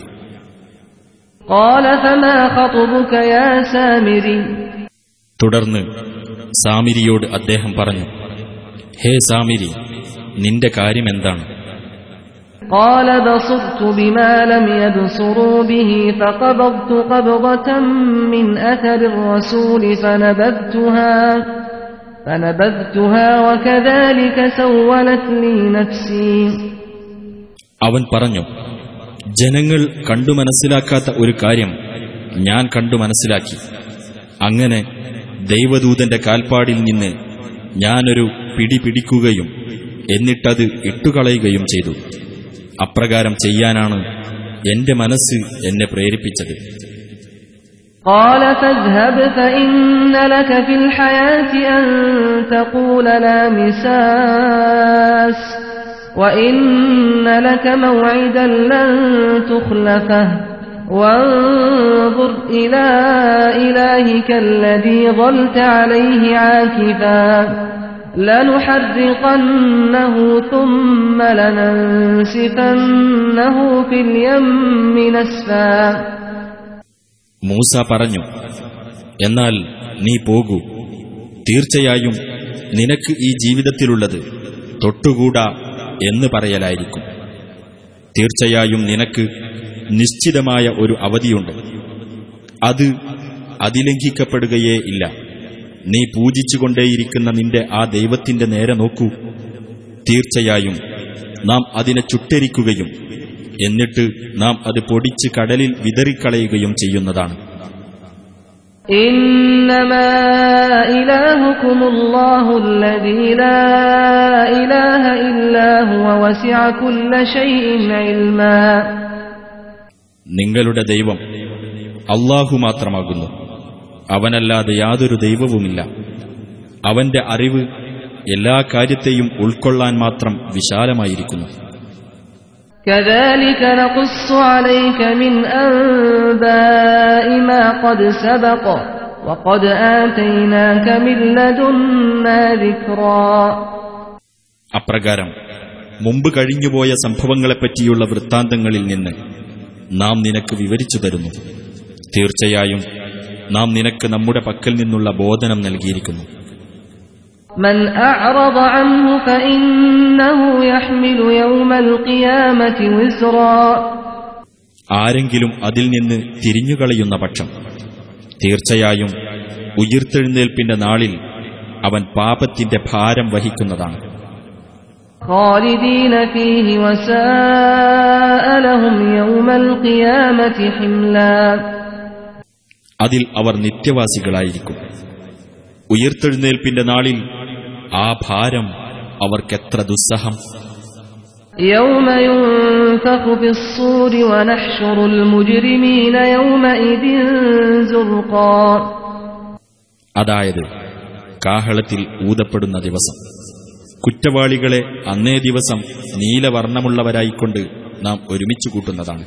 തുടർന്ന് സാമിരിയോട് അദ്ദേഹം പറഞ്ഞു, ഹേ സാമിരി, നിന്റെ കാര്യമെന്താണ്? قال بصرت بما لم يبصروا به فقبضت قبضة من أثر الرسول فنبذتها فنبذتها وكذلك سولت لي نفسي. അവൻ പറഞ്ഞു, ജനങ്ങൾ കണ്ടു മനസ്സിലാക്കാത്ത ഒരു കാര്യം ഞാൻ കണ്ടു മനസ്സിലാക്കി. അങ്ങനെ ദൈവദൂതന്റെ കാൽപ്പാടിൽ നിന്ന് ഞാനൊരു പിടി പിടിക്കുകയും എന്നിട്ടത് ഇട്ടുകളയുകയും ചെയ്തു. അപ്രകാരം ചെയ്യാനാണ് എന്റെ മനസ്സ് എന്നെ പ്രേരിപ്പിച്ചത്. قال فاذهب فإن لك في الحياة أن تقول لا مساس وإن لك موعدا لن تخلفه وانظر إلى إلهك الذي ظلت عليه عاكفا لنحرقنه ثم لننسفنه في اليم نسفا. മൂസ പറഞ്ഞു, എന്നാൽ നീ പോകൂ, തീർച്ചയായും നിനക്ക് ഈ ജീവിതത്തിലുള്ളത് തൊട്ടുകൂടാ എന്ന് പറയലായിരിക്കും. തീർച്ചയായും നിനക്ക് നിശ്ചിതമായ ഒരു അവധിയുണ്ട്, അത് അതിലംഘിക്കപ്പെടുകയേ ഇല്ല. നീ പൂജിച്ചുകൊണ്ടേയിരിക്കുന്ന നിന്റെ ആ ദൈവത്തിന്റെ നേരെ നോക്കൂ. തീർച്ചയായും നാം അതിനെ ചുട്ടരിക്കുകയും എന്നിട്ട് നാം അത് പൊടിച്ച് കടലിൽ വിതറിക്കളയുകയും ചെയ്യുന്നതാണ്. ഇന്നമാ ഇലാഹുകുമുല്ലാഹു അല്ലദീ ലാ ഇലാഹ ഇല്ലാ ഹുവ വസിഅ കുല്ല ശൈഇൻ ഇൽമാ. നിങ്ങളുടെ ദൈവം അല്ലാഹു മാത്രമാകുന്നു, അവനല്ലാതെ യാതൊരു ദൈവവുമില്ല. അവന്റെ അറിവ് എല്ലാ കാര്യത്തെയും ഉൾക്കൊള്ളാൻ മാത്രം വിശാലമായിരിക്കുന്നു. كذلك نقص عليك من أنباء ما قد سبق وقد آتيناك من لدنا ذكرا. അപ്രകാരം മുമ്പ് കഴിഞ്ഞുപോയ സംഭവങ്ങളെപ്പറ്റിയുള്ള വൃത്താന്തങ്ങളിൽ നിന്ന് നാം നിനക്ക് വിവരിച്ചു തരുന്നു. തീർച്ചയായും നാം നിനക്ക് നമ്മുടെ പക്കൽ നിന്നുള്ള ബോധനം നൽകിയിരിക്കുന്നു. من أعرض عنه فإنه يحمل يوم القيامة وزرا. ആരെങ്കിലും അതിൽ നിന്ന് തിരിഞ്ഞുകളയുന്ന പക്ഷം തീർച്ചയായും ഉയിർത്തെഴുന്നേൽപ്പിന്റെ നാളിൽ അവൻ പാപത്തിന്റെ ഭാരം വഹിക്കുന്നതാണ്. خالدين فيه وساء لهم يوم القيامة حملا. അതിൽ അവർ നിത്യവാസികളായിരിക്കും. ഉയിർത്തെഴുന്നേൽപ്പിന്റെ നാളിൽ ആ ഭാരം അവർക്കെത്ര ദുസ്സഹം. يوم ينفخ في الصور ونحشر المجرمين يومئذ زرقا. അതായത് കാഹളത്തിൽ ഊതപ്പെടുന്ന ദിവസം കുറ്റവാളികളെ അന്നേ ദിവസം നീലവർണ്ണമുള്ളവരായിക്കൊണ്ട് നാം ഒരുമിച്ചു കൂട്ടുന്നതാണ്.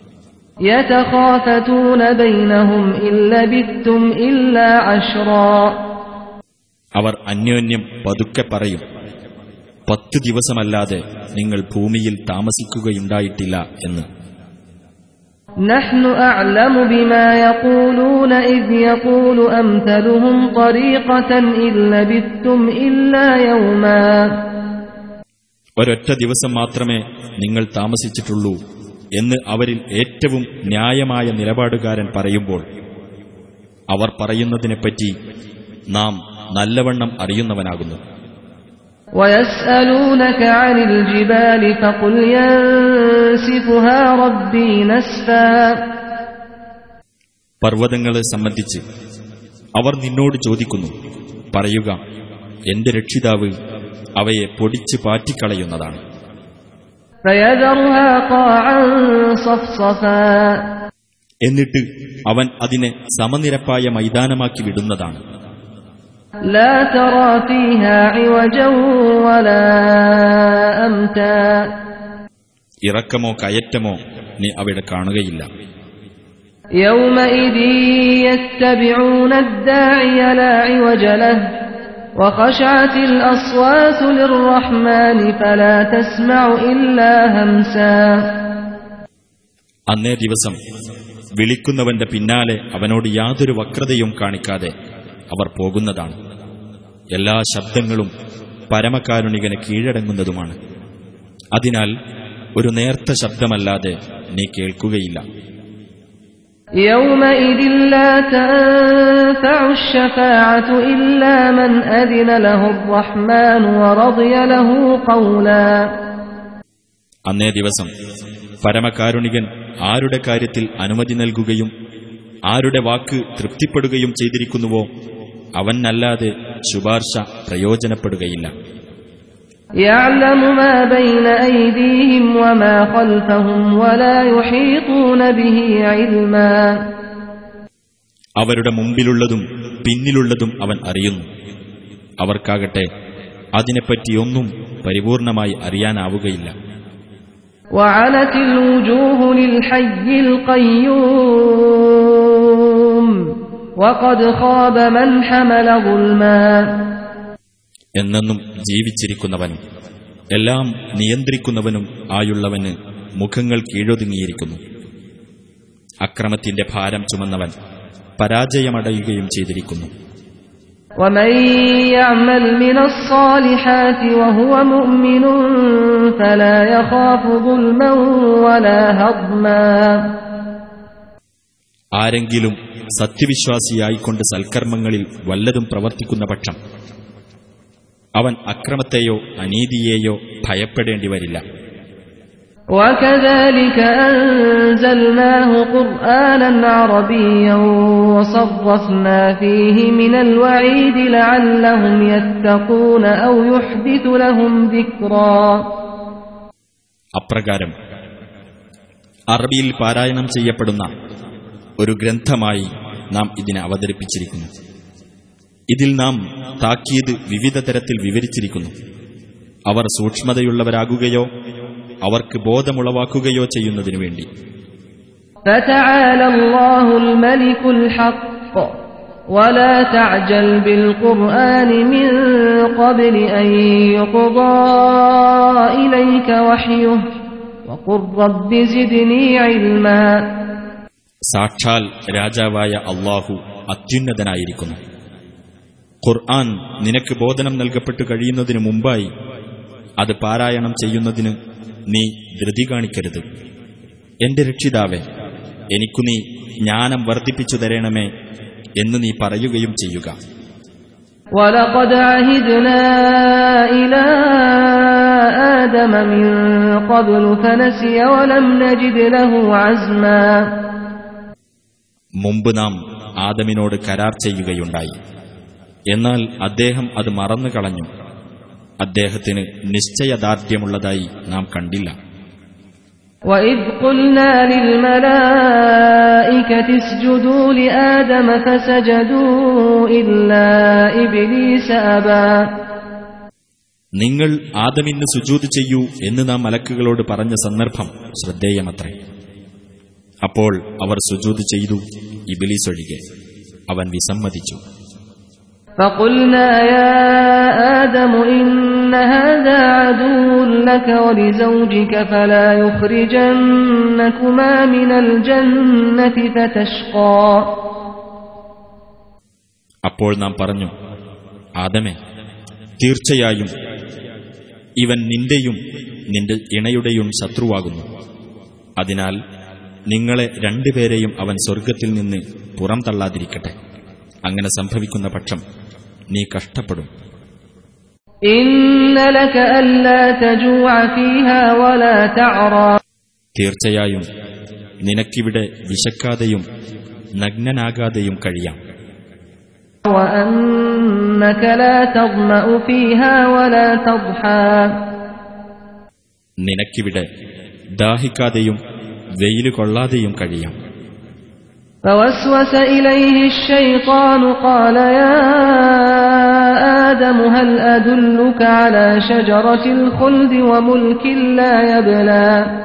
يتخافتون بينهم إن لبثتم إلا عشرا. അവർ അന്യോന്യം പതുക്കെ പറയും, പത്ത് ദിവസമല്ലാതെ നിങ്ങൾ ഭൂമിയിൽ താമസിക്കുകയുണ്ടായിട്ടില്ല എന്ന്. نحن أعلم بما يقولون إذ يقول أمثلهم طريقة إن لبثتم إلا يوما. ഒരൊറ്റ ദിവസം മാത്രമേ നിങ്ങൾ താമസിച്ചിട്ടുള്ളൂ എന്ന് അവരിൽ ഏറ്റവും ന്യായമായ നിലപാടുകാരൻ പറയുമ്പോൾ അവർ പറയുന്നതിനെപ്പറ്റി നാം നല്ലവണ്ണം അറിയുന്നവനാകുന്നു. وَيَسْأَلُونَكَ عَنِ الْجِبَالِ فَقُلْ يَنسِفُهَا رَبِّي نَسْفًا. പർവ്വതങ്ങളെ സംബന്ധിച്ച് അവർ നിന്നോട് ചോദിക്കുന്നു. പറയുക, എന്റെ രക്ഷിതാവ് അവയെ പൊടിച്ച് പാറ്റിക്കളയുന്നതാണ്. فيذرها قاعا صفصفا എന്നിട്ട് അവൻ അതിനെ സമനിരപ്പായ മൈതാനമാക്കി വിടുന്നതാണ്. لا ترى فيها عوجا ولا أمتا ഇറക്കമോ കയറ്റമോ നീ അവിടെ കാണുകയില്ല. يومئذ يتبعون الداعي لا عوج له وخشعت الأصوات للرحمن فلا تسمع إلا همسا അന്നേ ദിവസം വിളിക്കുന്നവന്റെ പിന്നാലെ അവനോട് യാതൊരു വക്രതയും കാണിക്കാതെ അവർ പോകുന്നതാണ്. എല്ലാ ശബ്ദങ്ങളും പരമകാരുണികന് കീഴടങ്ങുന്നതുമാണ്. അതിനാൽ ഒരു നേർത്ത ശബ്ദമല്ലാതെ നീ കേൾക്കുകയില്ല. يومئذ لا تنفع الشفاعة إلا من أذن له الرحمن ورضي له قولا അന്നേ ദിവസം പരമകാരുണികൻ ആരുടെ കാര്യത്തിൽ അനുമതി നൽകുകയും ആരുടെ വാക്ക് തൃപ്തിപ്പെടുകയും ചെയ്തിരിക്കുന്നുവോ അവനല്ലാതെ ശുപാർശ പ്രയോജനപ്പെടുകയില്ല. يعلم ما بين أيديهم وما خلفهم ولا يحيطون به علما അവരുടെ മുമ്പിലുള്ളതും പിന്നിലുള്ളതും അവൻ അറിയുന്നു. അവർക്കാകട്ടെ അതിനെപ്പറ്റിയൊന്നും പരിപൂർണമായി അറിയാനാവുകയില്ല. وعنت الوجوه للحي القيوم وقد خاب من حمل ظلما എന്നെന്നും ജീവിച്ചിരിക്കുന്നവനും എല്ലാം നിയന്ത്രിക്കുന്നവനും ആയുള്ളവന് മുഖങ്ങൾ കീഴൊതുങ്ങിയിരിക്കുന്നു. അക്രമത്തിന്റെ ഭാരം ചുമന്നവൻ പരാജയമടയുകയും ചെയ്തിരിക്കുന്നു. ومن يعمل من الصالحات وهو مؤمن فلا يخاف ظلما ولا هضما ആരെങ്കിലും സത്യവിശ്വാസിയായിക്കൊണ്ട് സൽക്കർമ്മങ്ങളിൽ വല്ലതും പ്രവർത്തിക്കുന്ന പക്ഷം അവൻ അക്രമത്തെയോ അനീതിയെയോ ഭയപ്പെടേണ്ടി വരില്ല. وكذلك أنزلناه قرآنا عربيا وصرفنا فيه من الوعيد لعلهم يتقون أو يحدث لهم ذكرا അപ്രകാരം അറബിയിൽ പാരായണം ചെയ്യപ്പെടുന്ന ഒരു ഗ്രന്ഥമായി നാം ഇതിനെ അവതരിപ്പിച്ചിരിക്കുന്നു. ഇതിൽ നാം താക്കീത് വിവിധ തരത്തിൽ വിവരിച്ചിരിക്കുന്നു. അവർ സൂക്ഷ്മതയുള്ളവരാകുകയോ അവർക്ക് ബോധമുളവാക്കുകയോ ചെയ്യുന്നതിനു വേണ്ടി. فتعالى الله الملك الحق ولا تعجل بالقرآن من قبل أن يقضى إليك وحيه وقل رب زدني علما സാക്ഷാൽ രാജാവായ അല്ലാഹു അത്യുന്നതനായിരിക്കുന്നു. ഖുർആൻ നിനക്ക് ബോധനം നൽകപ്പെട്ടു കഴിയുന്നതിനു മുമ്പായി അത് പാരായണം ചെയ്യുന്നതിന് നീ ധൃതി കാണിക്കരുത്. എന്റെ രക്ഷിതാവേ, എനിക്കു നീ ജ്ഞാനം വർദ്ധിപ്പിച്ചു തരണമേ എന്ന് നീ പറയുകയും ചെയ്യുക. وَلَقَدْ عَهِدْنَا إِلَى آدَمَ مِنْ قَبْلُ فَنَسِيَ وَلَمْ نَجِدْ لَهُ عَزْمًا മുമ്പ് നാം ആദമിനോട് കരാർ ചെയ്യുകയുണ്ടായി. എന്നാൽ അദ്ദേഹം അത് മറന്നു കളഞ്ഞു. അദ്ദേഹത്തിന് നിശ്ചയദാർഢ്യമുള്ളതായി നാം കണ്ടില്ല. وَإِذْ قُلْنَا لِلْمَلَائِكَةِ اسْجُدُوا لِآدَمَ فَسَجَدُوا إِلَّا إِبْلِيسَ أَبَى നിങ്ങൾ ആദമിന് സുജൂദ് ചെയ്യൂ എന്ന് നാം മലക്കുകളോട് പറഞ്ഞ സന്ദർഭം ശ്രദ്ധേയമത്രേ. അപ്പോൾ അവർ സുജൂദ് ചെയ്തു, ഇബ്ലീസ് ഒഴികെ. അവൻ വിസമ്മതിച്ചു. فَقُلْنَا يَا آدَمُ إِنَّ هَذَا عَدُوٌّ لَكَ وَلِزَوْجِكَ فَلَا يُخْرِجَنَّكُمَا مِنَ الْجَنَّةِ فَتَشْقَى അപ്പോൾ നാം പറഞ്ഞു, ആദമേ, തീർച്ചയായും ഇവൻ നിന്റെയും നിന്റെ ഇണയുടെയും ശത്രുവാകുന്നു. അതിനാൽ നിങ്ങളെ രണ്ടുപേരെയും അവൻ സ്വർഗ്ഗത്തിൽ നിന്ന് പുറം തള്ളാതിരിക്കട്ടെ. അങ്ങനെ സംഭവിക്കുന്ന പക്ഷം നീ കഷ്ടപ്പെടും. ഇന്ന ലക അല്ലാ തജൂഅ ഫീഹാ വലാ തഅറാ തീർച്ചയായും നിനക്കിവിടെ വിശക്കാതെയും നഗ്നനാകാതെയും കഴിയാം. വഅന്നക ലാ തദ്മഉ ഫീഹാ വലാ തദ്ഹാ നിനക്കിവിടെ ദാഹിക്കാതെയും വെയില് കൊള്ളാതെയും കഴിയാം. فوسوس إليه الشيطان قال يا آدم هل أدلك على شجرة الخلد وملك لا يبلى.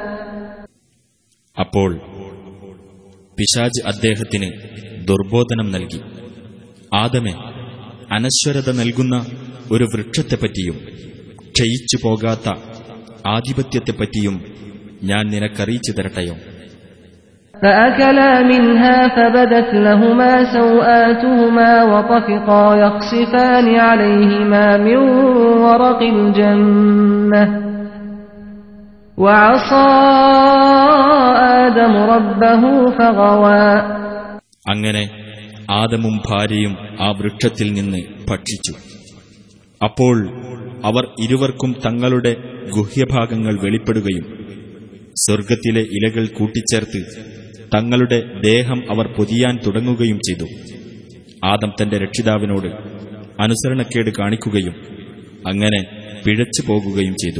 അപ്പോൾ പിശാച് അദ്ദേഹത്തിന് ദുർബോധനം നൽകി, ആദമേ, അനശ്വരത നൽകുന്ന ഒരു വൃക്ഷത്തെപ്പറ്റിയും ക്ഷയിച്ചു പോകാത്ത ആധിപത്യത്തെപ്പറ്റിയും ഞാൻ നിനക്കറിയിച്ചു തരട്ടെയോ? فأكلا منها فبدت لهما سوآتهما وطفقا يخصفان عليهما من ورق الجنة وعصى آدم ربه فغوى. അങ്ങനെ ആദമും ഭാര്യയും ആ വൃക്ഷത്തിൽ നിന്ന് ഭക്ഷിച്ചു. അപ്പോൾ അവർ ഇരുവർക്കും തങ്ങളുടെ ഗുഹ്യഭാഗങ്ങൾ വെളിപ്പെടുകയും സ്വർഗത്തിലെ ഇലകൾ കൂട്ടിച്ചേർത്ത് തങ്ങളുടെ ദേഹം അവർ പൊതിയാൻ തുടങ്ങുകയും ചെയ്തു. ആദം തന്റെ രക്ഷിതാവിനോട് അനുസരണക്കേട് കാണിക്കുകയും അങ്ങനെ പിഴച്ചു പോകുകയും ചെയ്തു.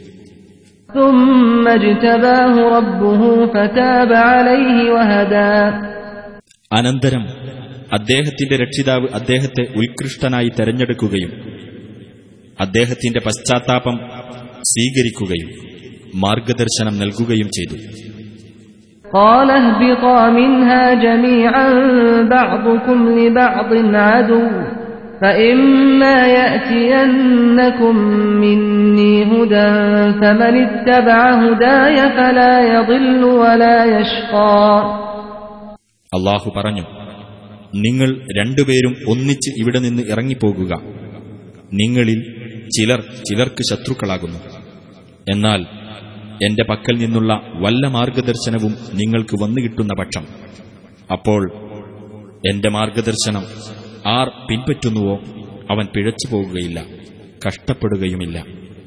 അനന്തരം അദ്ദേഹത്തിന്റെ രക്ഷിതാവ് അദ്ദേഹത്തെ ഉത്കൃഷ്ടനായി തെരഞ്ഞെടുക്കുകയും അദ്ദേഹത്തിന്റെ പശ്ചാത്താപം സ്വീകരിക്കുകയും മാർഗദർശനം നൽകുകയും ചെയ്തു. قال اهبطا منها جميعا بعضكم لبعض عدو فإما يأتينكم مني هدى فمن اتبع هداي فلا يضل ولا يشقى. അല്ലാഹു പറഞ്ഞു, നിങ്ങൾ രണ്ടുപേരും ഒന്നിച്ച് ഇവിടെ നിന്ന് ഇറങ്ങിപ്പോകുക. നിങ്ങളിൽ ചിലർ ചിലർക്ക് ശത്രുക്കളാകുന്നു. എന്നാൽ എന്റെ പക്കൽ നിന്നുള്ള വല്ല മാർഗദർശനവും നിങ്ങൾക്ക് വന്നുകിട്ടുന്ന പക്ഷം അപ്പോൾ എന്റെ മാർഗദർശനം ആർ പിൻപറ്റുന്നുവോ അവൻ പിഴച്ചു പോകുകയില്ല, കഷ്ടപ്പെടുകയുമില്ല.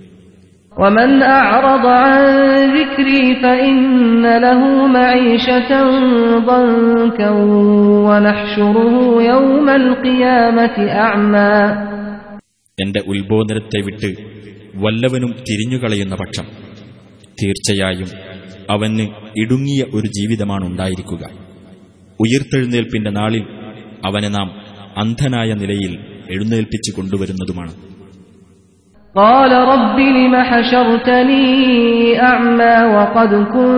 ومن أعرض عن ذكري فإن له معيشة ضنكا ونحشره يوم القيامة أعمى. എന്റെ ഉത്ബോധനത്തെ വിട്ട് വല്ലവനും തിരിഞ്ഞുകളയുന്ന പക്ഷം തീർച്ചയായും അവന് ഇടുങ്ങിയ ഒരു ജീവിതമാണുണ്ടായിരിക്കുക. ഉയിർത്തെഴുന്നേൽപ്പിന്റെ നാളിൽ അവനെ നാം അന്ധനായ നിലയിൽ എഴുന്നേൽപ്പിച്ചു കൊണ്ടുവരുന്നതുമാണ്. قال رب لم حشرتني أعمى وقد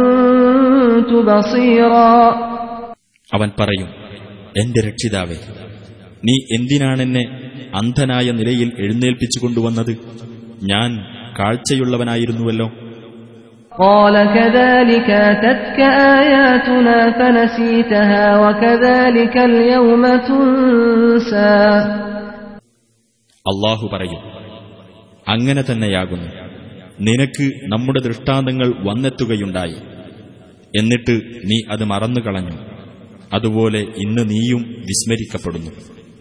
كنت بصيرا. അവൻ പറയും, എന്റെ രക്ഷിതാവേ, നീ എന്തിനാണെന്നെ അന്ധനായ നിലയിൽ എഴുന്നേൽപ്പിച്ചു കൊണ്ടുവന്നത്? ഞാൻ കാഴ്ചയുള്ളവനായിരുന്നുവല്ലോ. قال كذلك أتتك آياتنا فنسيتها وكذلك اليوم تنسى. അല്ലാഹു പറയും, അങ്ങനെ തന്നെയാകുന്നു. നിനക്ക് നമ്മുടെ ദൃഷ്ടാന്തങ്ങൾ വന്നെത്തുകയുണ്ടായി, എന്നിട്ട് നീ അത് മറന്നുകളഞ്ഞു. അതുപോലെ ഇന്ന് നീയും വിസ്മരിക്കപ്പെടുന്നു.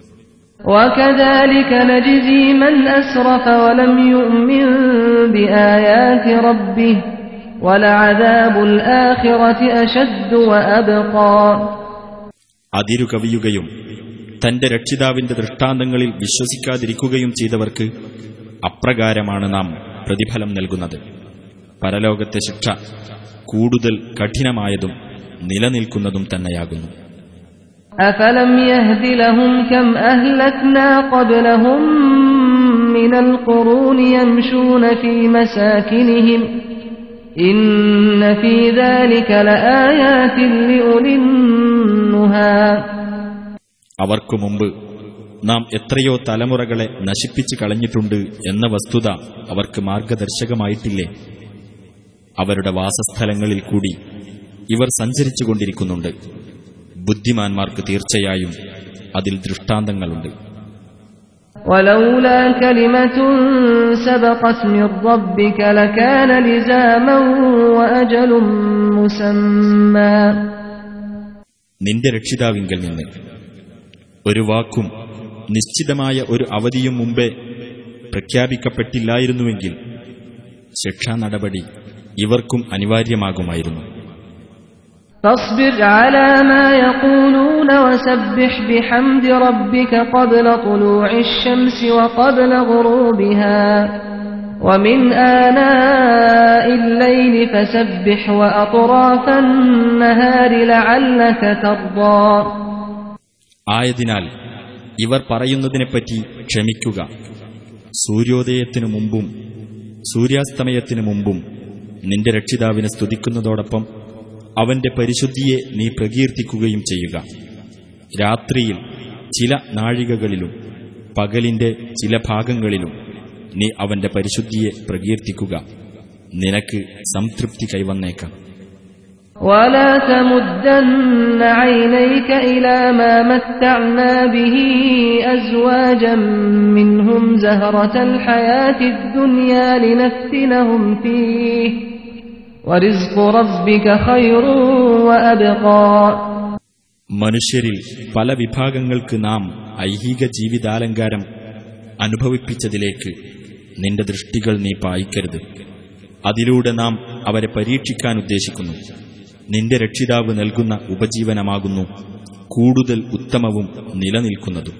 وكذلك نجزي من أسرف ولم يؤمن بآيات ربه ولعذاب الآخرة أشد وأبقى. അതിരു കവിയുകയും തന്റെ രക്ഷിതാവിന്റെ ദൃഷ്ടാന്തങ്ങളിൽ വിശ്വസിക്കാതിരിക്കുകയും ചെയ്തവർക്ക് അപ്രകാരമാണ് നാം പ്രതിഫലം നൽകുന്നത്. പരലോകത്തെ ശിക്ഷ കൂടുതൽ കഠിനമായതും നിലനിൽക്കുന്നതും തന്നെയാകുന്നു. أفلم يهد لهم كم أهلكنا قبلهم من القرون يمشون في مساكنهم إن في ذلك لآيات لأولي النهى. അവർക്കു മുമ്പ് നാം എത്രയോ തലമുറകളെ നശിപ്പിച്ചു കളഞ്ഞിട്ടുണ്ട് എന്ന വസ്തുത അവർക്ക് മാർഗദർശകമായിട്ടില്ലേ? അവരുടെ വാസസ്ഥലങ്ങളിൽ കൂടി ഇവർ സഞ്ചരിച്ചുകൊണ്ടിരിക്കുന്നുണ്ട്. ബുദ്ധിമാന്മാർക്ക് തീർച്ചയായും അതിൽ ദൃഷ്ടാന്തങ്ങളുണ്ട്. ولولا كلمة سبقت من ربك لكان لزاما وأجل مسمى. നിന്റെ രക്ഷിതാവിങ്കൽ നിന്ന് ഒരു വാക്കും നിശ്ചിതമായ ഒരു അവധിയും മുമ്പേ പ്രഖ്യാപിക്കപ്പെട്ടില്ലായിരുന്നുവെങ്കിൽ ശിക്ഷാ നടപടി ഇവർക്കും അനിവാര്യമാകുമായിരുന്നു. فاصبر على ما يقولون وسبح بحمد ربك قبل طلوع الشمس وقبل غروبها ومن آناء الليل فسبح وأطراف النهار لعلك ترضى. ആയതിനാൽ ഇവർ പറയുന്നതിനെപ്പറ്റി ക്ഷമിക്കുക. സൂര്യോദയത്തിനു മുമ്പും സൂര്യാസ്തമയത്തിനു മുമ്പും നിന്റെ രക്ഷിതാവിനെ സ്തുതിക്കുന്നതോടൊപ്പം അവന്റെ പരിശുദ്ധിയെ നീ പ്രകീർത്തിക്കുകയും ചെയ്യുക. രാത്രിയിൽ ചില നാഴികകളിലും പകലിന്റെ ചില ഭാഗങ്ങളിലും നീ അവന്റെ പരിശുദ്ധിയെ പ്രകീർത്തിക്കുക. നിനക്ക് സംതൃപ്തി കൈവന്നേക്കാം. ولا تمدن عينيك إلى ما متعنا به أزواجا منهم زهرة الحياة الدنيا لنفتنهم فيه ورزق ربك خير وأبقى. മനുഷ്യരിൽ പല വിഭാഗങ്ങൾക്ക് നാം ഐഹിക ജീവിതാലങ്കാരം അനുഭവിപ്പിച്ചതിലേക്ക് നിന്റെ ദൃഷ്ടികൾ നീ പായിക്കരുത്. അതിലൂടെ നാം അവരെ പരീക്ഷിക്കാൻ ഉദ്ദേശിക്കുന്നു. നിന്റെ രക്ഷിതാവ് നൽകുന്ന ഉപജീവനമാകുന്നു കൂടുതൽ ഉത്തമവും നിലനിൽക്കുന്നതും.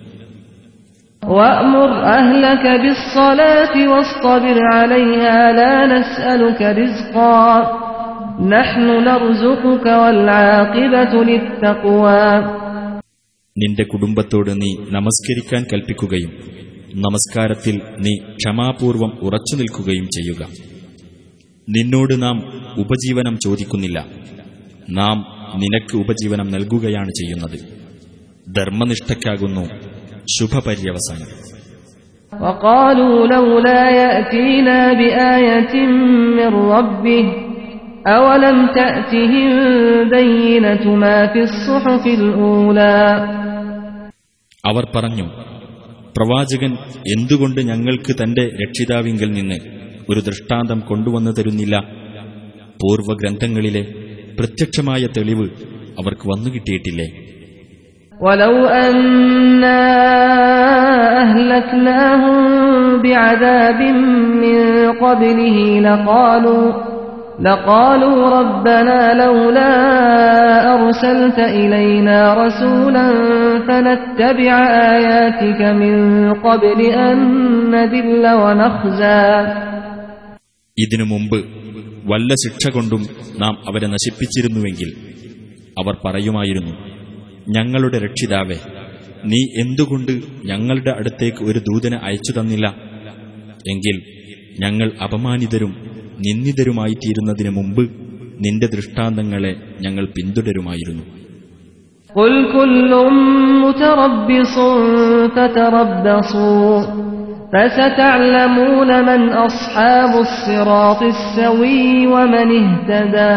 وَأْمُرْ أَهْلَكَ بِالصَّلَاةِ وَاصْطَبِرْ عَلَيْهَا لَا نَسْأَلُكَ رِزْقًا نَحْنُ نَرْزُقُكَ وَالْعَاقِبَةُ لِلتَّقْوَى. നിന്റെ കുടുംബത്തോട് നീ നമസ്കരിക്കാൻ കൽപ്പിക്കുകയും നമസ്കാരത്തിൽ നീ ക്ഷമാപൂർവം ഉറച്ചു നിൽക്കുകയും ചെയ്യുക. നിന്നോട് നാം ഉപജീവനം ചോദിക്കുന്നില്ല, നാം നിനക്ക് ഉപജീവനം നൽകുകയാണ് ചെയ്യുന്നത്. ധർമ്മനിഷ്ഠയ്ക്കാകുന്നു ശുഭപര്യവസാനം. وَقَالُوا لَوْلَا يَأْتِينَا بِآيَةٍ مِّن رَّبِّهِ أَوَلَمْ تَأْتِهِم بَيِّنَةُ مَا فِي الصُّحُفِ الْأُولَى. അവർ പറഞ്ഞു, പ്രവാചകൻ എന്തുകൊണ്ട് ഞങ്ങൾക്ക് തന്റെ രക്ഷിതാവിങ്കൽ നിന്ന് ഒരു ദൃഷ്ടാന്തം കൊണ്ടുവന്നു തരുന്നില്ല? പൂർവഗ്രന്ഥങ്ങളിലെ പ്രത്യക്ഷമായ തെളിവ് അവർക്ക് വന്നുകിട്ടിയിട്ടില്ലേ? وَلَوْ أَنَّا أَهْلَكْنَاهُم بِعَذَابٍ مِّن قَبْلِهِ لَقَالُوا لَقَالُوا رَبَّنَا لَوْلَا أَرْسَلْتَ إِلَيْنَا رَسُولًا فَنَتَّبِعَ آيَاتِكَ مِن قَبْلِ أَن نَّذِلَّ وَنَخْزَىٰ. ഇതിനു മുമ്പ് വല്ല ശിക്ഷ കൊണ്ടും നാം അവരെ നശിപ്പിച്ചിരുന്നുവെങ്കിൽ അവർ പറയുമായിരുന്നു, ഞങ്ങളുടെ രക്ഷിതാവേ, നീ എന്തുകൊണ്ട് ഞങ്ങളുടെ അടുത്തേക്ക് ഒരു ദൂതനെ അയച്ചു തന്നില്ല? എങ്കിൽ ഞങ്ങൾ അപമാനിതരും നിന്ദിതരുമായിത്തീരുന്നതിനു മുമ്പ് നിന്റെ ദൃഷ്ടാന്തങ്ങളെ ഞങ്ങൾ പിന്തുടരുമായിരുന്നു. ഖുൽ കുല്ലും മുതറബ്ബിസുൻ ഫതറബ്ബസൂ ഫസതഅലമൂന മൻ അസ്ഹാബുസ് സിറാത്തിസ് സവീ വമൻ ഇഹ്തദാ.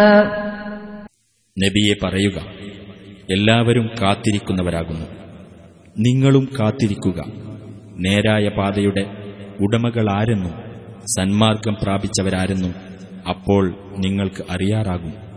നബിയെ പറയുക, എല്ലാവരും കാത്തിരിക്കുന്നവരാകുന്നു, നിങ്ങളും കാത്തിരിക്കുക. നേരായ പാതയുടെ ഉടമകളാരെന്നും സന്മാർഗം പ്രാപിച്ചവരാരെന്നും അപ്പോൾ നിങ്ങൾക്ക് അറിയാറാകും.